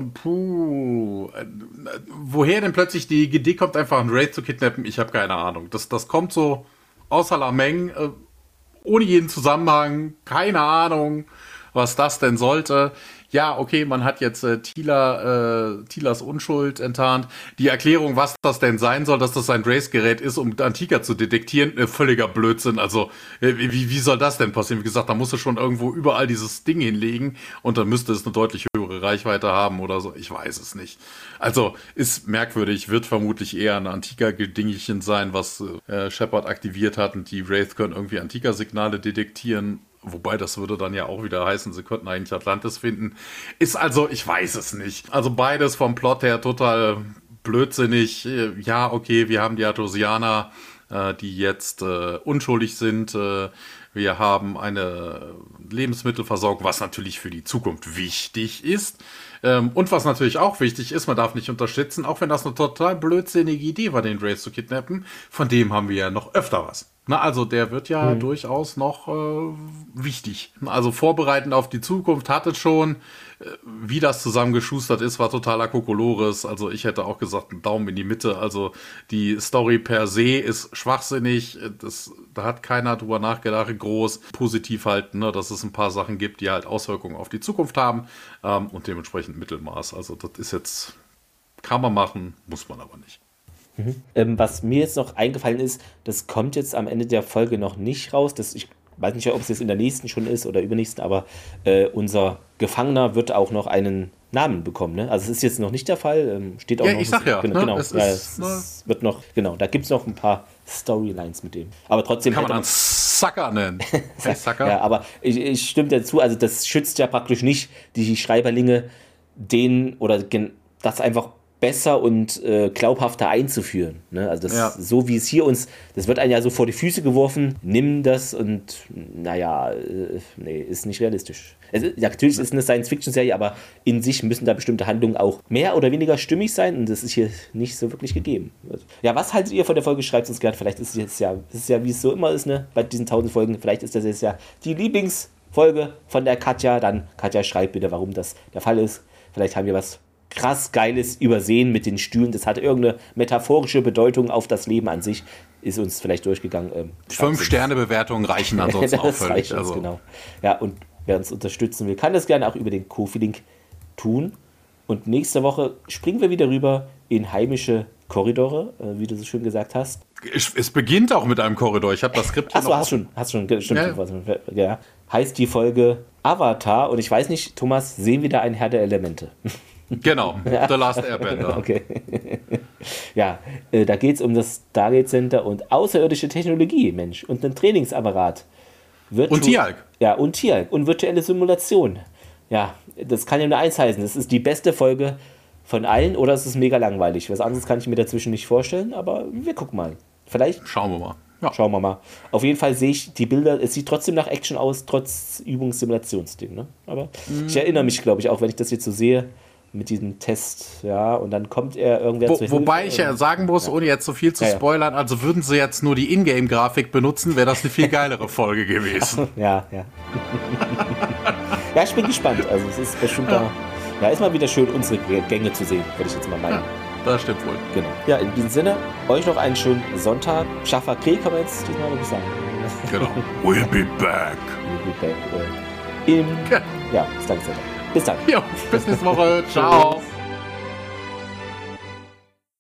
puh, woher denn plötzlich die Idee kommt, einfach einen Raid zu kidnappen, ich habe keine Ahnung. Das, das kommt so außer la Menge, äh, ohne jeden Zusammenhang, keine Ahnung, was das denn sollte. Ja, okay, man hat jetzt äh, Tila, äh, Tilas Unschuld enttarnt. Die Erklärung, was das denn sein soll, dass das ein Race-Gerät ist, um Antika zu detektieren, äh, völliger Blödsinn. Also, äh, wie, wie soll das denn passieren? Wie gesagt, da musst du schon irgendwo überall dieses Ding hinlegen und dann müsste es eine deutlich höhere Reichweite haben oder so. Ich weiß es nicht. Also, ist merkwürdig, wird vermutlich eher ein Antika-Dingchen sein, was äh, Shepard aktiviert hat und die Wraith können irgendwie Antika-Signale detektieren. Wobei, das würde dann ja auch wieder heißen, sie könnten eigentlich Atlantis finden. Ist also, ich weiß es nicht. Also beides vom Plot her total blödsinnig. Ja, okay, wir haben die Atosianer, äh, die jetzt äh, unschuldig sind. Äh, wir haben eine Lebensmittelversorgung, was natürlich für die Zukunft wichtig ist. Ähm, und was natürlich auch wichtig ist, man darf nicht unterschätzen, auch wenn das eine total blödsinnige Idee war, den Race zu kidnappen, von dem haben wir ja noch öfter was. Na, also der wird ja hm. durchaus noch äh, wichtig. Also vorbereitend auf die Zukunft hat es schon. Äh, wie das zusammengeschustert ist, war totaler Kokolores. Also ich hätte auch gesagt, einen Daumen in die Mitte. Also die Story per se ist schwachsinnig. Das, da hat keiner drüber nachgedacht, groß positiv halt, ne, dass es ein paar Sachen gibt, die halt Auswirkungen auf die Zukunft haben. Ähm, und dementsprechend Mittelmaß. Also das ist jetzt, kann man machen, muss man aber nicht. Mhm. Ähm, was mir jetzt noch eingefallen ist, das kommt jetzt am Ende der Folge noch nicht raus. Das, ich weiß nicht, ob es jetzt in der nächsten schon ist oder übernächsten, aber äh, unser Gefangener wird auch noch einen Namen bekommen. Ne? Also es ist jetzt noch nicht der Fall, ähm, steht auch ja, noch. Ich sag ja, genau, ne? genau es, ja, ist, es, es wird noch, genau, da gibt es noch ein paar Storylines mit dem. Aber trotzdem kann man dann Sucker nennen. Hey, Sucker. Ja, aber ich, ich stimme dazu, also das schützt ja praktisch nicht die Schreiberlinge, den oder das einfach besser und äh, glaubhafter einzuführen. Ne? Also das Ja. so wie es hier uns, das wird einem ja so vor die Füße geworfen, nimm das und naja, äh, nee, ist nicht realistisch. Also, natürlich ist es eine Science-Fiction-Serie, aber in sich müssen da bestimmte Handlungen auch mehr oder weniger stimmig sein und das ist hier nicht so wirklich gegeben. Ja, was haltet ihr von der Folge? Schreibt uns gerne. Vielleicht ist es jetzt ja, es ist ja, wie es so immer ist, ne, bei diesen tausend Folgen, vielleicht ist das jetzt ja die Lieblingsfolge von der Katja. Dann, Katja, schreibt bitte, warum das der Fall ist. Vielleicht haben wir was krass Geiles übersehen mit den Stühlen. Das hat irgendeine metaphorische Bedeutung auf das Leben an sich. Ist uns vielleicht durchgegangen. Ähm, Fünf-Sterne-Bewertungen reichen ansonsten auch völlig. Uns, also. genau. Ja, und wer uns unterstützen will, kann das gerne auch über den Ko-Fi-Link tun. Und nächste Woche springen wir wieder rüber in heimische Korridore, äh, wie du so schön gesagt hast. Es, es beginnt auch mit einem Korridor. Ich habe das Skript hier Achso, noch hast schon, hast schon, stimmt. Ja. Ja. Heißt die Folge Avatar und ich weiß nicht, Thomas, sehen wir da ein Herr der Elemente? Genau, The Last Airbender. Okay. Ja, äh, da geht es um das Stargate Center und außerirdische Technologie, Mensch, und einen Trainingsapparat. Virtu- Und Tieralk. Ja, und Tieralk und virtuelle Simulation. Ja, das kann ja nur eins heißen. Das ist die beste Folge von allen oder es ist mega langweilig. Was anderes kann ich mir dazwischen nicht vorstellen, aber wir gucken mal. Vielleicht. Schauen wir mal. Ja. Schauen wir mal. Auf jeden Fall sehe ich die Bilder, es sieht trotzdem nach Action aus, trotz Übungssimulationsding. Ne? Aber mm. ich erinnere mich, glaube ich, auch wenn ich das jetzt so sehe, mit diesem Test, ja, und dann kommt er irgendwer Wo, zur Wobei Hilfe ich ja sagen muss, ja. ohne jetzt so viel zu Ja, ja. spoilern, also würden sie jetzt nur die Ingame-Grafik benutzen, wäre das eine viel geilere Folge gewesen. Ja, ja. Ja, ich bin gespannt. Also es ist bestimmt Ja. da. Ja, ist mal wieder schön, unsere Gänge zu sehen, würde ich jetzt mal meinen. Ja, das stimmt wohl. Genau. Ja, in diesem Sinne, euch noch einen schönen Sonntag. Schaffer Krieg kann man jetzt diesmal wirklich sagen. Genau. We'll be back. We'll be back. Äh, Im, Ja. ja, bis dann. Bis dann. Ja, bis nächste Woche. Ciao.